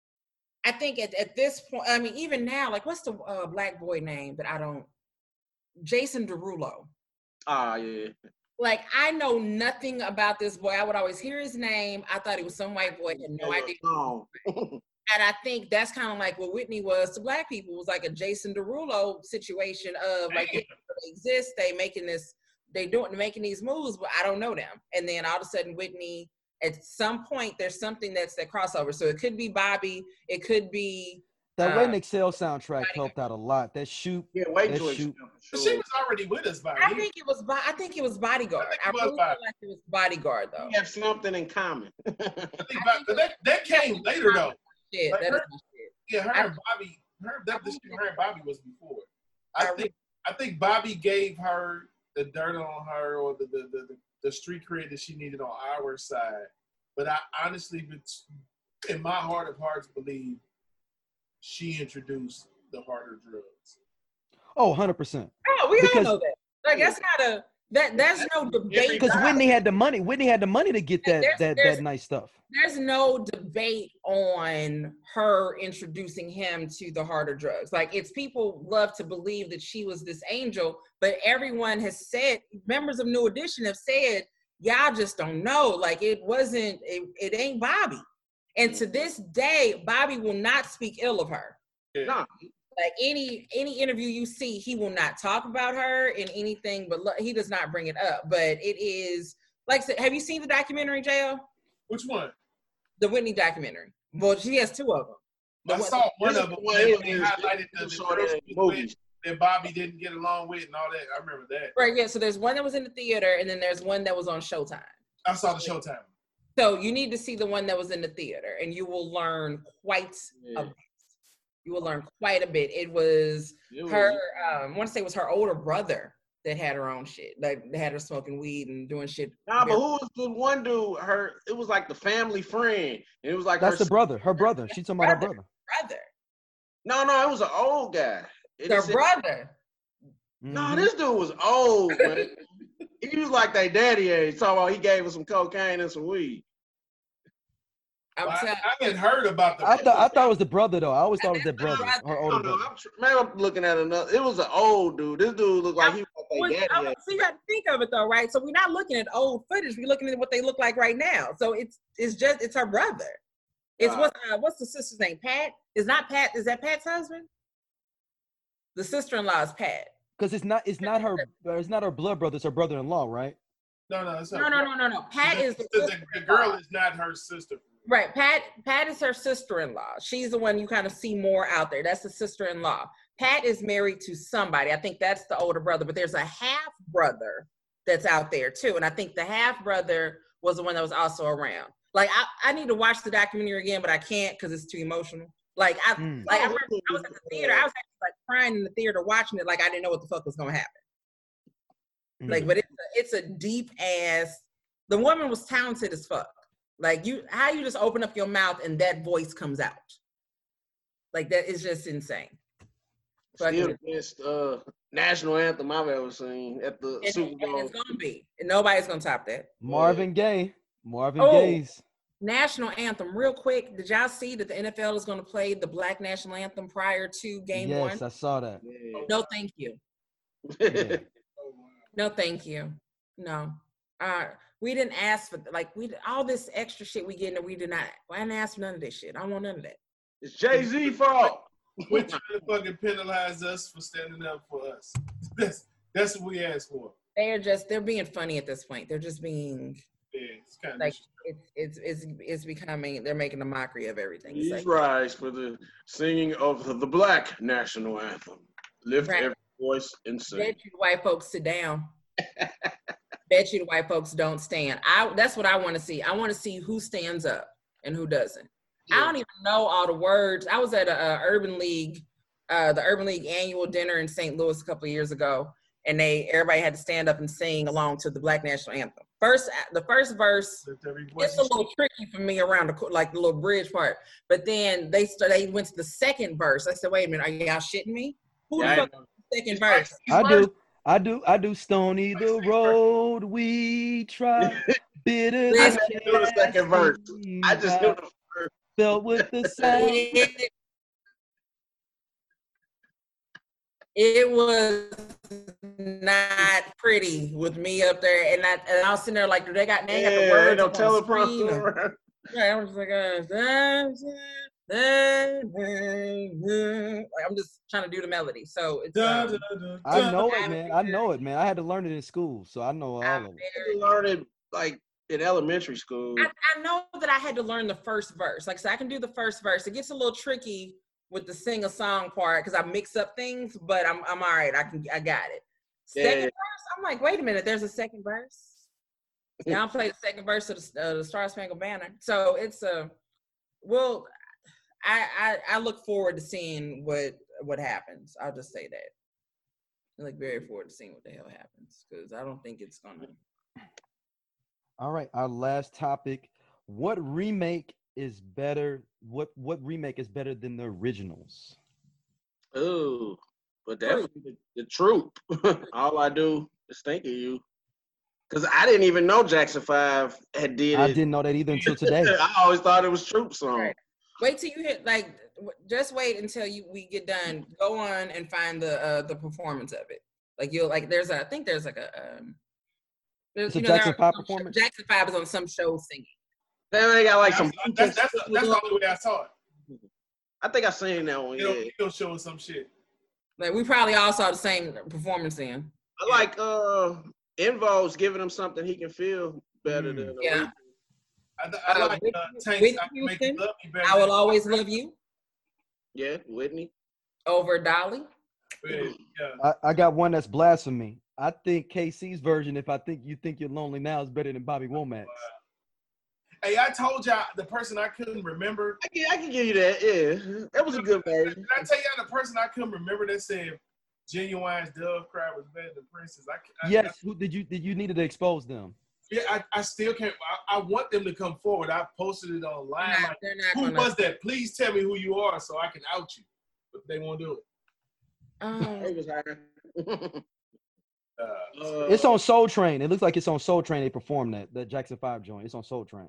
I think at, at this point, I mean, even now, like, what's the uh, black boy name that I don't, Jason Derulo. Ah, yeah. Like, I know nothing about this boy. I would always hear his name. I thought he was some white boy. Had no idea. Oh. And I think that's kind of like what Whitney was to black people. It was like a Jason Derulo situation of like, they exist, they making this, they doing making these moves, but I don't know them. And then all of a sudden, Whitney, at some point, there's something that's that crossover. So it could be Bobby, it could be That uh, Wait and Excel soundtrack helped out a lot. That shoot, Yeah, wait that till it shoot. But she was already with us by I then. think it was. Bo- I think it was Bodyguard. I think I, it was really Body- feel like it was Bodyguard though. We have something in common. I think about, but that, that came later though. Shit, Like that her- is my shit. Yeah, her I- and Bobby, her that the shit with her and Bobby was before. I I think I think Bobby gave her the dirt on her or the the, the, the street cred that she needed on our side. But I honestly, in my heart of hearts, believe she introduced the harder drugs. Oh, one hundred percent. Oh, we Because- all know that. Like that's not a that. There's no debate. Because Whitney had the money. Whitney had the money to get that There's- that there's- that nice stuff. There's no debate on her introducing him to the harder drugs. Like, it's people love to believe that she was this angel, but everyone has said, members of New Edition have said, y'all just don't know. Like, it wasn't, it, it ain't Bobby. And to this day, Bobby will not speak ill of her. Yeah. No, Like any any interview you see, he will not talk about her in anything, but lo- he does not bring it up. But it is, like I said, have you seen the documentary, J L? Which one? The Whitney documentary. Well, she has two of them. The I one- saw one This of them is what when it they is. highlighted the, You the saw girl that she in was with movies. that Bobby didn't get along with and all that. I remember that. Right, yeah. So there's one that was in the theater, and then there's one that was on Showtime. I saw the Showtime. So you need to see the one that was in the theater, and you will learn quite Yeah. a bit. You will learn quite a bit. It was It was- her, um, I want to say it was her older brother that had her own shit. Like, they had her smoking weed and doing shit. Nah, but who was the one dude? Her, it was like the family friend. And it was like That's her the brother. Her brother. She's talking about her brother. Brother. No, no, it was an old guy. It Their said- brother. No, Mhm. this dude was old, man. He was like their daddy age. Talking about he gave us some cocaine and some weed. I'm Well, telling I, I had heard about the. I thought I thought it was the brother though. I always thought it was the That's brother, the her I older don't know. brother. I'm, tr- maybe I'm looking at another. It was an old dude. This dude looked like he was Well, like their daddy okay, age. so you got to think of it though, right? So we're not looking at old footage. We're looking at what they look like right now. So it's it's just it's her brother. It's Uh, what's uh, what's the sister's name? Pat? Is not Pat? Is that Pat's husband? The sister-in-law is Pat. Because it's not it's not her it's not her blood brother. It's her brother-in-law, right? No, no, it's No, no, no, no, no. Pat the, is the, the, the, sister-in-law. girl is not her sister. Right. Pat Pat is her sister-in-law. She's the one you kind of see more out there. That's the sister-in-law. Pat is married to somebody. I think that's the older brother, but there's a half brother that's out there too. And I think the half brother was the one that was also around. Like I, I need to watch the documentary again, but I can't because it's too emotional. Like I Mm. like I remember I was at the theater. I was actually like crying in the theater watching it, like I didn't know what the fuck was gonna happen. Mm. Like, but it's a, it's a deep ass. The woman was talented as fuck. Like you, how you just open up your mouth and that voice comes out. Like that is just insane. Still Fucking- the best uh, national anthem I've ever seen at the And, Super and Bowl. it's gonna be. And nobody's gonna top that. Marvin Gaye. Marvin Oh. Gaye's. National anthem, real quick. Did y'all see that the N F L is gonna play the Black national anthem prior to game Yes, one? I saw that. Yeah. No, thank you. Yeah. Oh, wow. No, thank you. No. Uh, we didn't ask for like we all this extra shit we getting that we did not. I didn't ask for none of this shit. I don't want none of that. It's Jay-Z fault. Quit trying to fucking penalize us for standing up for us. That's that's what we asked for. They are just they're being funny at this point. They're just being Yeah, it's kind of Like it's it's it's it's becoming. They're making a mockery of everything. It's Please like, rise for the singing of the, the Black National Anthem. Lift Right. every voice and sing. bet you the white folks sit down. Bet you the white folks don't stand. I that's what I want to see. I want to see who stands up and who doesn't. I don't even know all the words. I was at a, a Urban League, uh, the Urban League annual dinner in Saint Louis a couple of years ago, and they everybody had to stand up and sing along to the Black National Anthem. First, the first verse, Lift every voice it's a little tricky for me around the co- like the little bridge part. But then they st- they went to the second verse. I said, "Wait a minute, are y'all shitting me? Who Yeah, the I fuck is the second verse?" I do. I do. I do. Stony the road we trod, bitter I Listen, never knew the second verse. I just knew the first. felt with the sound. It, it was not pretty with me up there, and I and I was sitting there like, do they got they ain't got the Yeah, words ain't no up on the screen? teleprompter. or- around. Right, I was just like, uh, dun, dun, dun, dun. Like, I'm just trying to do the melody. So it's Dun, um, dun, dun, I dun. know I'm it, man. I know it, man. I had to learn it in school, so I know all I'm of it. very- I learned it like in elementary school. I, I know that I had to learn the first verse. Like, so I can do the first verse. It gets a little tricky with the sing a song part because I mix up things, but I'm I'm all right. I can I got it. Yeah, Second yeah. verse, I'm like, wait a minute, there's a second verse. Now I'll play the second verse of the, uh, the Star Spangled Banner. So it's a well, I, I I look forward to seeing what what happens. I'll just say that. I look very forward to seeing what the hell happens because I don't think it's gonna. All right, our last topic. What remake is better? What what remake is better than the originals? Oh, but definitely the, the troop. All I do is think of you. Cause I didn't even know Jackson Five had did I it. didn't know that either until today. I always thought it was Troop song. Right. Wait till you hit like w- just wait until you we get done. Go on and find the uh the performance of it. Like you'll like there's a I think there's like a um there's It's a you know there Jackson are five some sh- performance? Jackson Five is on some show singing. Then they got like That's, some. that's, that's, that's the only way I saw it. I think I seen that one. You know, Yeah, he'll show us some shit. Like we probably all saw the same performance then. I like uh Invo's giving him something he can feel better Mm. than. Yeah. I, I Uh, like Whitney- uh, Tank's Whitney I Can Make You Houston, Love Me Better. I will Than- always love you Yeah, Whitney. over Dolly. Yeah, yeah. I, I got one that's blasphemy. I think K C's version, if I think you think you're lonely now, is better than Bobby Womack's. Hey, I told y'all the person I couldn't remember. I can, I can give you that. Yeah, that was a good version. Did I tell y'all the person I couldn't remember that said Genuine's Dove Cry was better than Princess? I, I, Yes, who did you did you needed to expose them? Yeah, I, I still can't. I, I want them to come forward. I posted it They're online. not, Like, they're not who gonna. was that? Please tell me who you are so I can out you. But they won't do it. Um, It was hard. Uh, Uh, It's on Soul Train. It looks like it's on Soul Train. They performed that that Jackson Five joint. It's on Soul Train.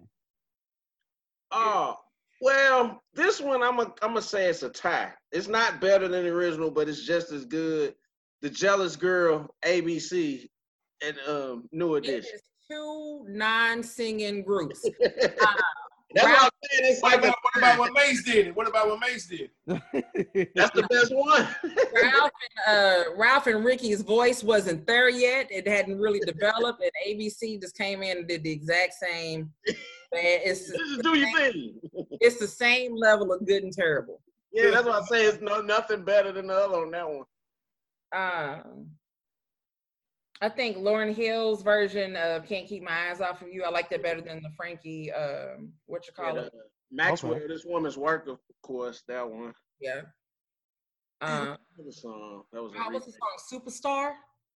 Oh, well, this one I'm a, I'm gonna say it's a tie. It's not better than the original, but it's just as good. The Jealous Girl, A B C, and um, New it Edition. is two non-singing groups. That's what I'm saying. It's what like a, about what about what Mace did? What about what Mace did? that's the best one. Ralph and uh, Ralph and Ricky's voice wasn't there yet. It hadn't really developed, and A B C just came in and did the exact same. Man, it's Just do your thing. it's the same level of good and terrible. Yeah, that's what I say. It's no nothing better than the other on that one. Um, I think Lauryn Hill's version of "Can't Keep My Eyes Off of You." I like that better than the Frankie. Um, what you call Yeah, it? the Maxwell, Okay. This Woman's Work, of course, that one. Yeah. Um, What was the song? That was a oh, what's the remake. song? Superstar.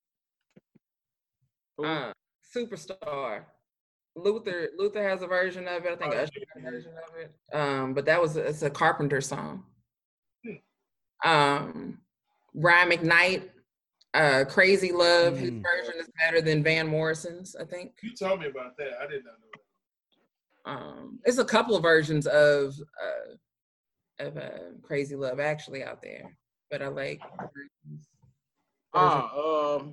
Who? Uh, Superstar. Luther Luther has a version of it. I think Oh, Usher has a version of it. Um, but that was it's a Carpenter song. Hmm. Um, Brian McKnight, uh, Crazy Love. His Mm. version is better than Van Morrison's, I think. You told me about that. I did not know that. Um, there's a couple of versions of uh, of uh, Crazy Love actually out there, but I like. Ah, um,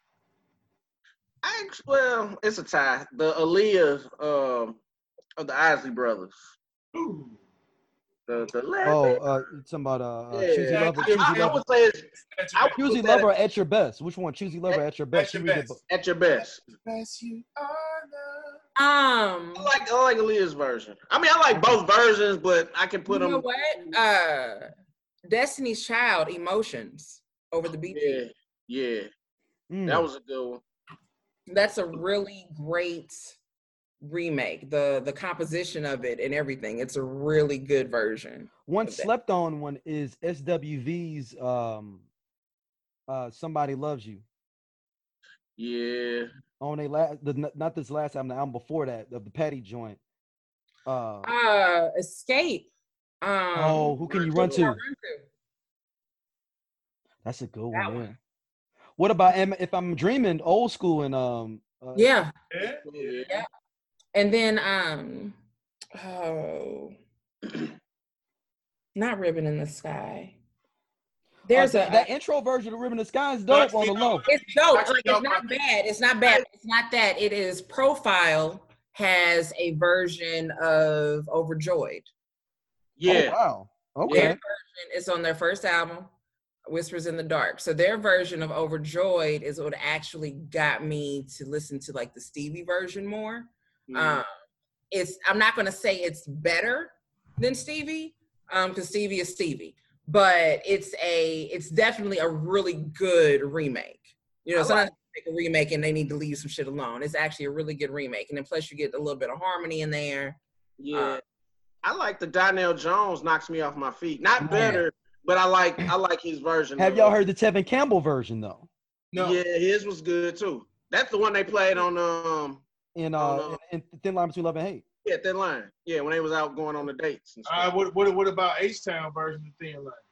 I actually, well, it's a tie. The Aaliyah um of the Isley Brothers. Ooh. The the Oh, uh, you talking about uh, uh yeah. Choosy Lover, I, Choosy I, I Lover, would say it's At your I best. would Choosy put that Lover or At Your Best. Which one? Choosy Lover or At Your Best? At Your She redid Best. bo- at your best. Best you are the Um, I like I like Aaliyah's version. I mean, I like both versions, but I can put you know them. what? Uh, Destiny's Child, Emotions over the Bee Gees. Yeah, yeah, Mm. that was a good one. That's a really great remake. The the composition of it and everything. It's a really good version. One of that. slept on one is S W V's um uh Somebody Loves You. Yeah. On a last the not this last album, the album before that, of the Patty joint. Uh, Uh, Escape. Um, oh, who can you Who run Can I to? Run To? That's a good That one. one. Yeah. What about Am- If I'm Dreaming? Old school and um. Uh, Yeah, Yeah, Yeah. yeah. And then um, oh, not Ribbon in the Sky. There's uh, a that, that intro version of Ribbon in the Sky is dope Touch on Me the Not low. Like It's dope. Touch Like, Me it's Off not My- bad. It's not bad. It's not that. It is Profile has a version of Overjoyed. Yeah. Oh, wow. Their Okay. version is on their first album, Whispers in the Dark. So their version of Overjoyed is what actually got me to listen to like the Stevie version more. Mhm. Um, it's I'm not gonna say it's better than Stevie, um, because Stevie is Stevie, but it's a it's definitely a really good remake. You know, I sometimes they make a remake and they need to leave some shit alone. It's actually a really good remake, and then plus you get a little bit of harmony in there. Yeah. Uh, I like the Donnell Jones knocks me off my feet. Not Man. better, but I like I like his version. Have of y'all it. heard the Tevin Campbell version though? No. Yeah, his was good too. That's the one they played on um In Oh, uh, no. in, in Thin Line Between Love and Hate. yeah, Thin Line. Yeah, when they was out going on the dates and All right, stuff. what, what, what about H-Town version of Thin Line?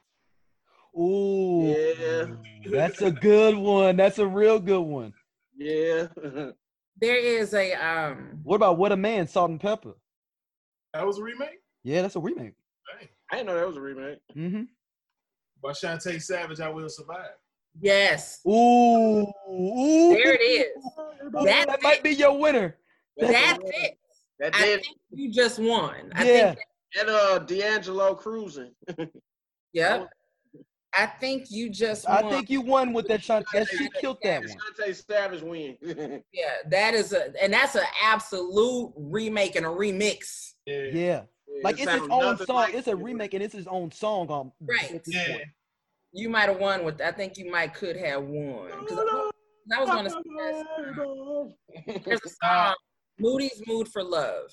Ooh, Yeah. that's a good one. That's a real good one. Yeah. there is a um What about What a Man, Salt and Pepper? That was a remake? Yeah, that's a remake. Dang. I didn't know that was a remake. Mm-hmm. By Shantae Savage, I Will Survive. yes, Ooh, ooh. there it is. Ooh, That's that might it. be your winner. That's it. That I did think you just won. I Yeah. think and uh D'Angelo cruising. yep. I think you just I won. think you won with that shot. That she killed that one. Shantae Savage win. Yeah, that is a and that's an absolute remake and a remix. Yeah. Yeah. Like It it's its sounds own nothing song. like It's a it. remake and it's his own song. Um, Right. at this Yeah. point. You might have won with I think you might could have won. Because I, I was gonna suggest there's a song, Moody's Mood for Love.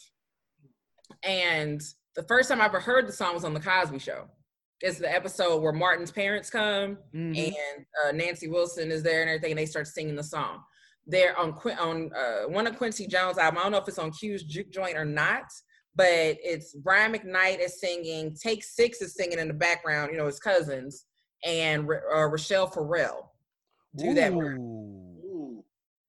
And the first time I ever heard the song was on The Cosby Show. It's the episode where Martin's parents come Mhm. and uh, Nancy Wilson is there and everything, and they start singing the song. They're on Qu- on uh, one of Quincy Jones' album. I don't know if it's on Q's Juke Joint or not, but it's Brian McKnight is singing. Take Six is singing in the background. You know, his cousins and uh, Rochelle Farrell do that. Work. Ooh. Ooh.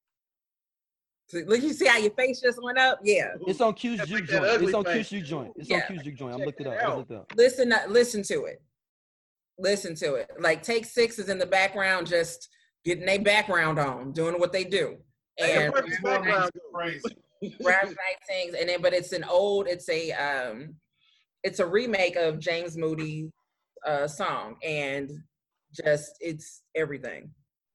So, look, you see how your face just went up? Yeah. It's on Q's Check Juke that joint. ugly It's on face. Q's Juke joint. It's Yeah. on Q's Juke joint. I Check looked it that up. I out. looked it up. Listen, uh, listen to it. Listen to it. Like Take Six is in the background, just getting their background on, doing what they do. And Hey, It's Brian McKnight. crazy. Brian McKnight sings, and then but it's an old, it's a um, it's a remake of James Moody's uh song, and just it's everything.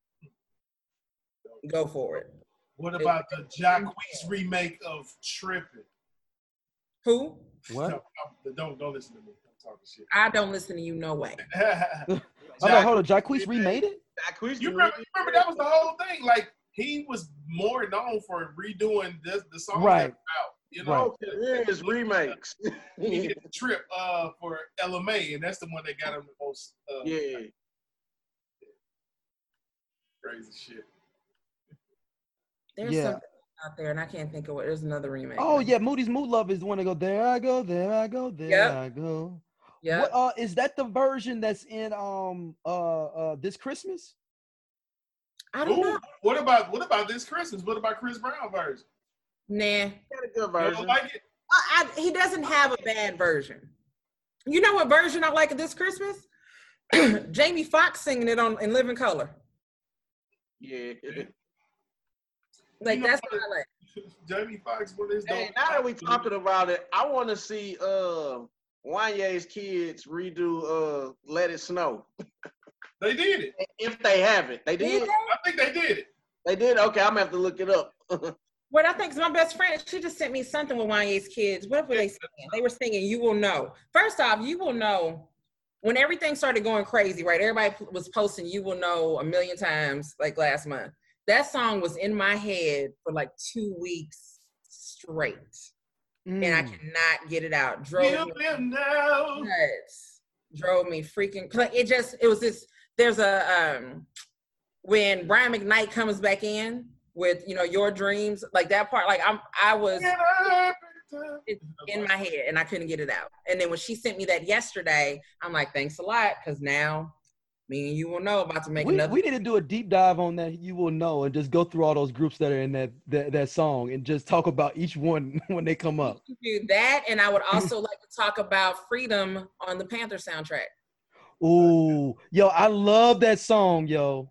Go for it. What about the Jacquees remake of Trippin'? Who? What? No, no, don't don't listen to me. I'm talking shit. I don't listen to you. No way. Hold on, hold on. Jacquees remade it? Jacquees You did remember, it. you remember that was the whole thing. Like he was more known for redoing this, the songs Right. that were out. You know, Okay, yeah, it's remakes. he did the trip uh, for L M A, and that's the one that got him the most uh, Yeah. crazy shit. There's Yeah. something out there, and I can't think of what. There's another remake. Oh yeah, Moody's Mood Love is the one that go there. I go there. I go there. Yep. I go. Yeah. What uh is that the version that's in um uh uh this Christmas? I don't Ooh, know. what about what about this Christmas? What about Chris Brown version? Nah. Got a good You version. don't like it? I, I, he doesn't have a bad version. You know what version I like of this Christmas? Jamie Foxx singing it on in Living Color. Yeah. Like You know that's what? what I like. Jamie Foxx with his Hey, dope- now that we talking about it, I want to see uh Wanye's kids redo uh Let It Snow. They did it. If they haven't. They did? Did I think they did it. They did? Okay, I'm gonna have to look it up. What I think is my best friend, she just sent me something with Wanye's kids. What were they singing? They were singing "You Will Know." First off, "You Will Know." When everything started going crazy, right? Everybody was posting "You Will Know" a million times, like last month. That song was in my head for like two weeks straight, Mm. and I cannot get it out. Drove You me will know. nuts. Drove me freaking. It just. It was this. There's a um, when Brian McKnight comes back in with, you know, Your Dreams, like that part. Like I'm. I was. It's in my head and I couldn't get it out. And then when she sent me that yesterday, I'm like, thanks a lot, because now me and You Will Know about to make We, another. we need to do a deep dive on that. You Will Know, and just go through all those groups that are in that that, that song and just talk about each one when they come up. Do that, and I would also like to talk about Freedom on the Panther soundtrack. Ooh, yo, I love that song, yo.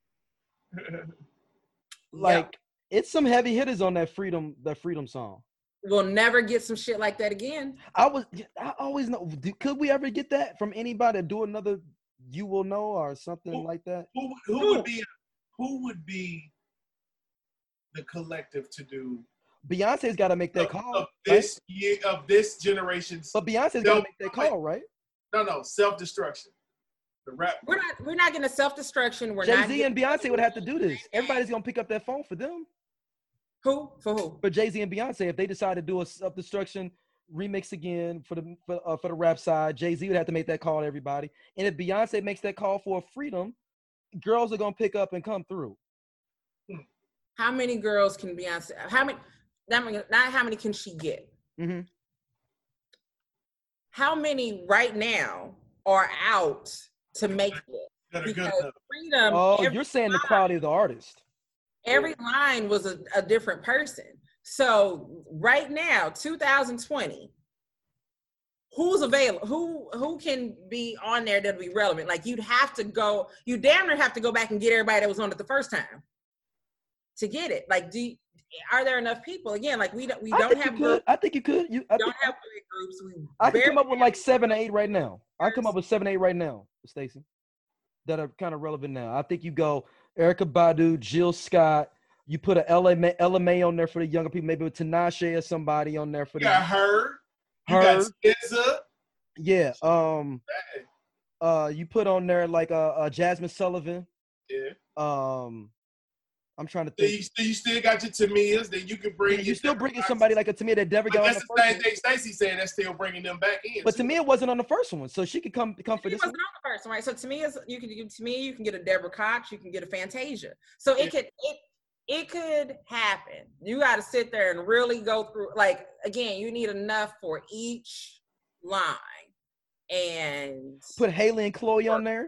Like, Yep. it's some heavy hitters on that Freedom that Freedom song. We'll never get some shit like that again. I was, I always know. Could we ever get that from anybody? Do another You Will Know or something Who- like that? Who, who would be who would be the collective to do Beyonce's got to make that of, call. of right? this year of this generation's But Beyonce's got to No, make that call, right? no no self destruction. The rap. We're not. We're not getting a self destruction. We're Jay not. Z getting- and Beyonce would have to do this. Everybody's gonna pick up that phone for them. Who for who? For Jay Z and Beyonce, if they decide to do a self destruction remix again for the for, uh, for the rap side, Jay Z would have to make that call to everybody. And if Beyonce makes that call for Freedom, girls are gonna pick up and come through. How many girls can Beyonce? How many? Not, many- not how many can she get? Mm-hmm. How many right now are out to make it? That are good Because enough. Freedom, Oh, every, you're saying the quality of the artist. every line was a, a different person. So right now, two thousand twenty, who's available? Who who can be on there that'll be relevant? Like you'd have to go, you damn near have to go back and get everybody that was on it the first time to get it. Like, do you, are there enough people? Again, like we don't we I don't think have you could. groups. I think you could. You, I We don't think, have big groups. We I can come barely up with have like seven or eight right now. I come Yes. up with seven, eight right now, Stacey, that are kind of relevant now. I think you go Erica Badu, Jill Scott. You put a Ella May, Ella May on there for the younger people. Maybe with Tinashe or somebody on there for You the got her. You her. got S Z A. Yeah. Um. Hey, Uh. You put on there like uh, uh Jasmine Sullivan. yeah. Um. I'm trying to Then think. you, still, you still got your Tamias. Then you can bring. Yeah, your you still Deborah bringing Coxes. somebody like a Tamia that never But got on that's the the first same one. thing Stacey saying. That's still bringing them back in. But too. Tamia wasn't on the first one, so she could come come for He this one. wasn't on the first one, right? So to me, is you can to me you can get a Deborah Cox, you can get a Fantasia. So it Yeah. could it it could happen. You got to sit there and really go through. Like again, you need enough for each line, and Put Haley and Chloe on there.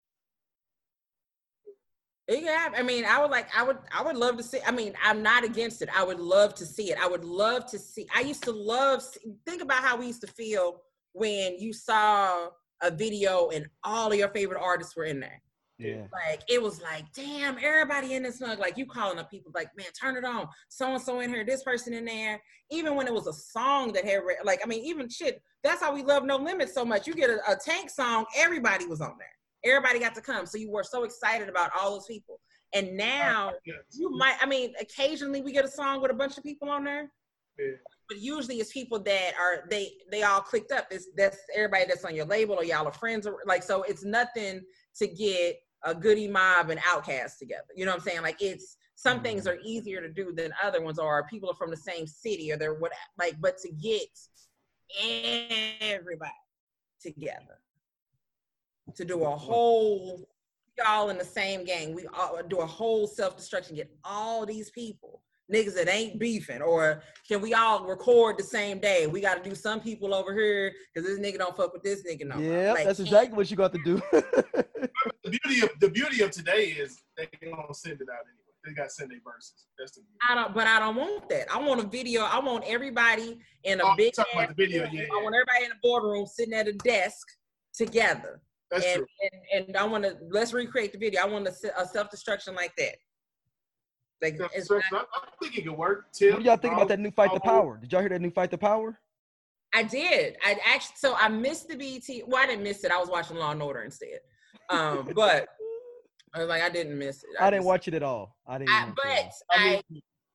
it could happen. I mean, I would like I would I would love to see. I mean, I'm not against it. I would love to see it. I would love to see. I used to love. Think about how we used to feel when you saw a video and all of your favorite artists were in there. Yeah. Like it was like, damn, everybody in this mug. Like you calling up people like, man, turn it on. So and so in here, this person in there. Even when it was a song that had re- like, I mean, even shit. That's how we love No Limit so much. You get a, a Tank song, everybody was on there. Everybody got to come. So you were so excited about all those people. And now Yes. you might. I mean, occasionally we get a song with a bunch of people on there. Yeah. But usually it's people that are they they all clicked up. It's that's everybody that's on your label or y'all are friends or like so it's nothing to get a Goody Mob and Outkast together. You know what I'm saying? Like it's some things are easier to do than other ones, or people are from the same city or they're what like, but to get everybody together to do a whole y'all in the same gang, we all do a whole self-destruction, get all these people. Niggas that ain't beefing, or can we all record the same day? We got to do some people over here because this nigga don't fuck with this nigga no more. Yeah, Like, that's exactly what you got to do. The beauty of the beauty of today is they don't send it out anyway. They got to send their verses. That's the beauty. I don't, but I don't want that. I want a video. I want everybody in a Oh, big. talking about ass the video, room. yeah, I yeah. want everybody in a boardroom sitting at a desk together. That's and, true. and and I want to let's recreate the video. I want a, a self destruction like that. Like it's I, not, I think it could work. Tim, What do y'all think about that new Fight the Raul, Power? Did y'all hear that new Fight the Power? I did. I actually so I missed the B E T. Well, I didn't miss it. I was watching Law and Order instead. Um, but I was like, I didn't miss it. I didn't just- watch it at all. I didn't. I, watch but it at all. I I mean,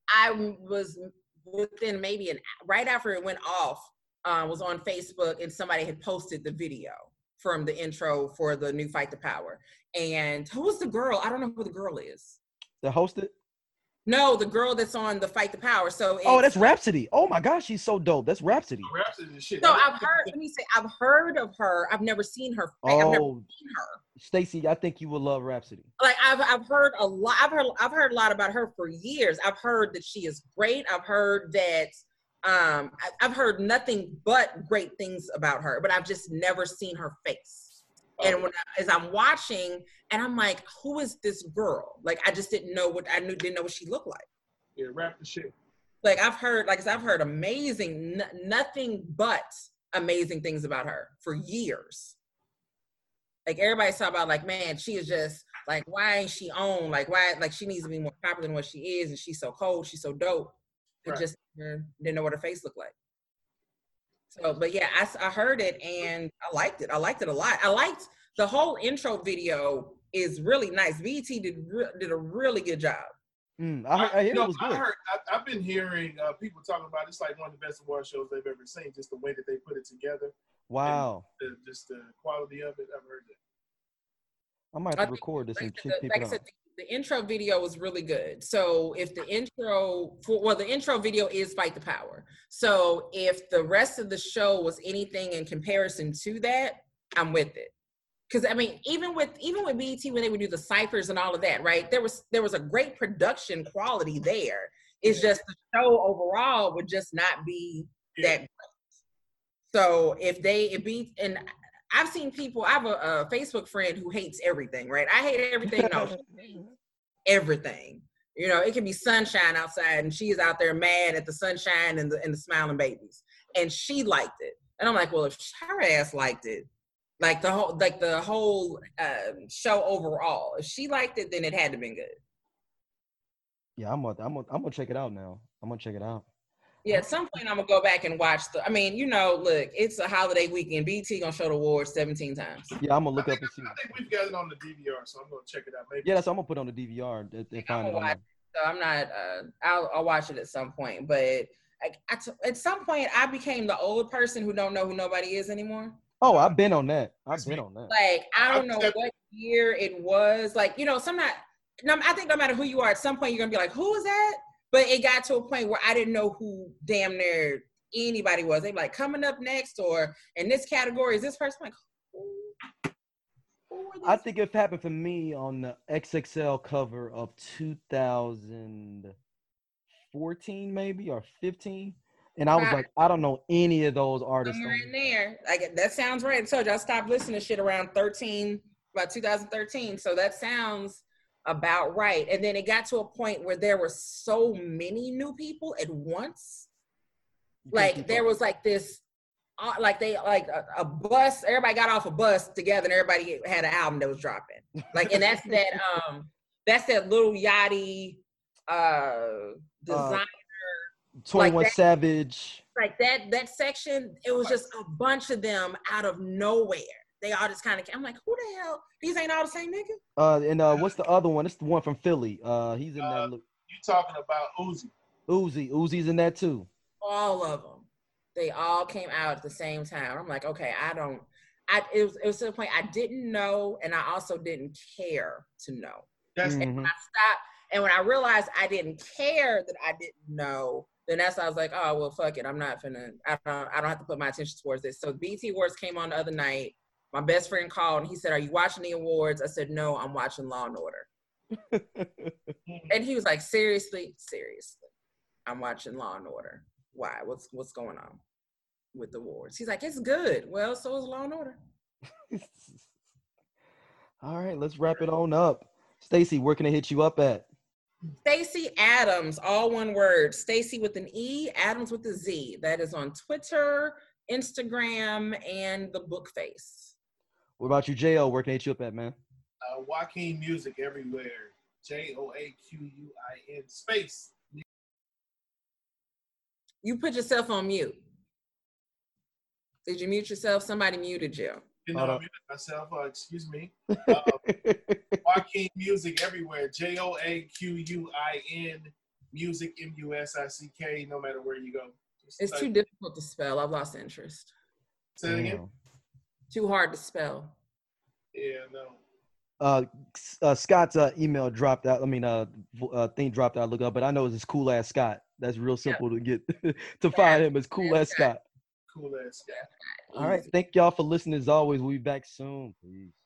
I was within maybe an right after it went off, uh, was on Facebook and somebody had posted the video from the intro for the new Fight the Power. And who was the girl? I don't know who the girl is. The hosted? No, the girl that's on the Fight the Power. So it's, oh, that's Rhapsody. Oh my gosh, she's so dope. That's Rhapsody. Rhapsody is shit. So I've heard. Let me say, I've heard of her. I've never seen her. Oh, I've never seen her. Stacey, I think you would love Rhapsody. Like I've I've heard a lot. I've heard I've heard a lot about her for years. I've heard that she is great. I've heard that. Um, I, I've heard nothing but great things about her, but I've just never seen her face. And when I, as I'm watching, and I'm like, who is this girl? Like I just didn't know what I knew. Didn't know what she looked like. Yeah, rap the shit. Like I've heard, like I've heard amazing, n- nothing but amazing things about her for years. Like everybody's talking about, like, man, she is just like, why ain't she on? Like, why? Like she needs to be more popular than what she is, and she's so cold, she's so dope. I Right. just uh, didn't know what her face looked like. So, but yeah, I, I heard it and I liked it. I liked it a lot. I liked the whole intro video is really nice. B E T did re- did a really good job. Mm, I, heard, I hear no, it was I good. heard, I, I've been hearing uh, people talking about it's like one of the best award shows they've ever seen. Just the way that they put it together. Wow. The, just the quality of it. I've heard that. I might I have to think- record this Like, and I check said, the, people like I out. said, the, the intro video was really good. So if the intro, for, well, the intro video is Fight the Power. So if the rest of the show was anything in comparison to that, I'm with it. Because I mean, even with even with B E T when they would do the ciphers and all of that, right? There was there was a great production quality there. It's just the show overall would just not be that great. So if they if be and I've seen people, I have a, a Facebook friend who hates everything, right? I hate everything. No, she hates everything. You know, it can be sunshine outside and she's out there mad at the sunshine and the and the smiling babies. And she liked it. And I'm like, well, if her ass liked it, like the whole like the whole uh, show overall, if she liked it, then it had to been good. Yeah, I'm gonna, I'm gonna, I'm gonna check it out now. I'm gonna check it out. Yeah, at some point I'm gonna go back and watch the. I mean, you know, look, it's a holiday weekend. B T gonna show the awards seventeen times. Yeah, I'm gonna look I up think, and see. I think we've got it on the D V R, so I'm gonna check it out. Maybe. Yeah, that's what I'm gonna put on the D V R and, and I'm find gonna it on watch there. So I'm not. Uh, I'll, I'll watch it at some point. But I, I t- at some point, I became the old person who don't know who nobody is anymore. Oh, I've been on that. I've That's been me. on that. Like I don't I'm know step- what year it was. Like you know, some not. No, I think no matter who you are, at some point you're gonna be like, who is that? But it got to a point where I didn't know who damn near anybody was. They be like, coming up next, or in this category is this person. I'm like, who? Who are I these? think it happened for me on the X X L cover of two thousand fourteen, maybe, or fifteen. And I was Right. like, I don't know any of those artists. Somewhere on in there. there. Like that sounds right. I told you I stopped listening to shit around thirteen, about two thousand thirteen. So that sounds about right. And then it got to a point where there were so many new people at once. You can't Like keep there up. was like this, uh, like they like a, a bus. Everybody got off a bus together, and everybody had an album that was dropping. Like, and that's that. Um, that's that Lil Yachty, uh, design. twenty-one that- Savage. Like that that section, it was just a bunch of them out of nowhere. They all just kind of. I'm like, who the hell? These ain't all the same nigga. Uh, and uh, what's the other one? It's the one from Philly. Uh, he's in Uh, that. Look, You talking about Uzi? Uzi. Uzi's in that too. All of them. They all came out at the same time. I'm like, okay, I don't. I it was it was to the point I didn't know, and I also didn't care to know. That's Mhm. I stopped, and when I realized I didn't care that I didn't know, then that's when I was like, oh well, fuck it. I'm not finna. I don't. I don't have to put my attention towards this. So B E T Awards came on the other night. My best friend called and he said, "Are you watching the awards?" I said, "No, I'm watching Law and Order." And he was like, "Seriously, seriously, I'm watching Law and Order. Why? What's what's going on with the awards?" He's like, "It's good." Well, so is Law and Order. All right, let's wrap it on up. Stacey, where can I hit you up at? Stacey Adams, all one word. Stacey with an E, Adams with a Z. That is on Twitter, Instagram, and the Bookface. What about you, J O? Where can I hit you up at, man? uh, Joaquin Music everywhere. J O A Q U I N space. You put yourself on mute. Did you mute yourself? Somebody muted you. You Hold know, I up. muted myself. Uh, excuse me. Uh, Joaquin Music everywhere. J O A Q U I N music, M U S I C K, no matter where you go. Just It's type- too difficult to spell. I've lost interest. Say it again. Damn. Too hard to spell. Yeah, no. Uh, S- uh, Scott's uh, email dropped out. I mean, uh, v- uh, thing dropped out. Look up, but I know it's this cool ass Scott. That's real simple to get to find him. It's cool ass Scott. Cool ass guy. All right, thank y'all for listening. As always, we'll be back soon. Peace.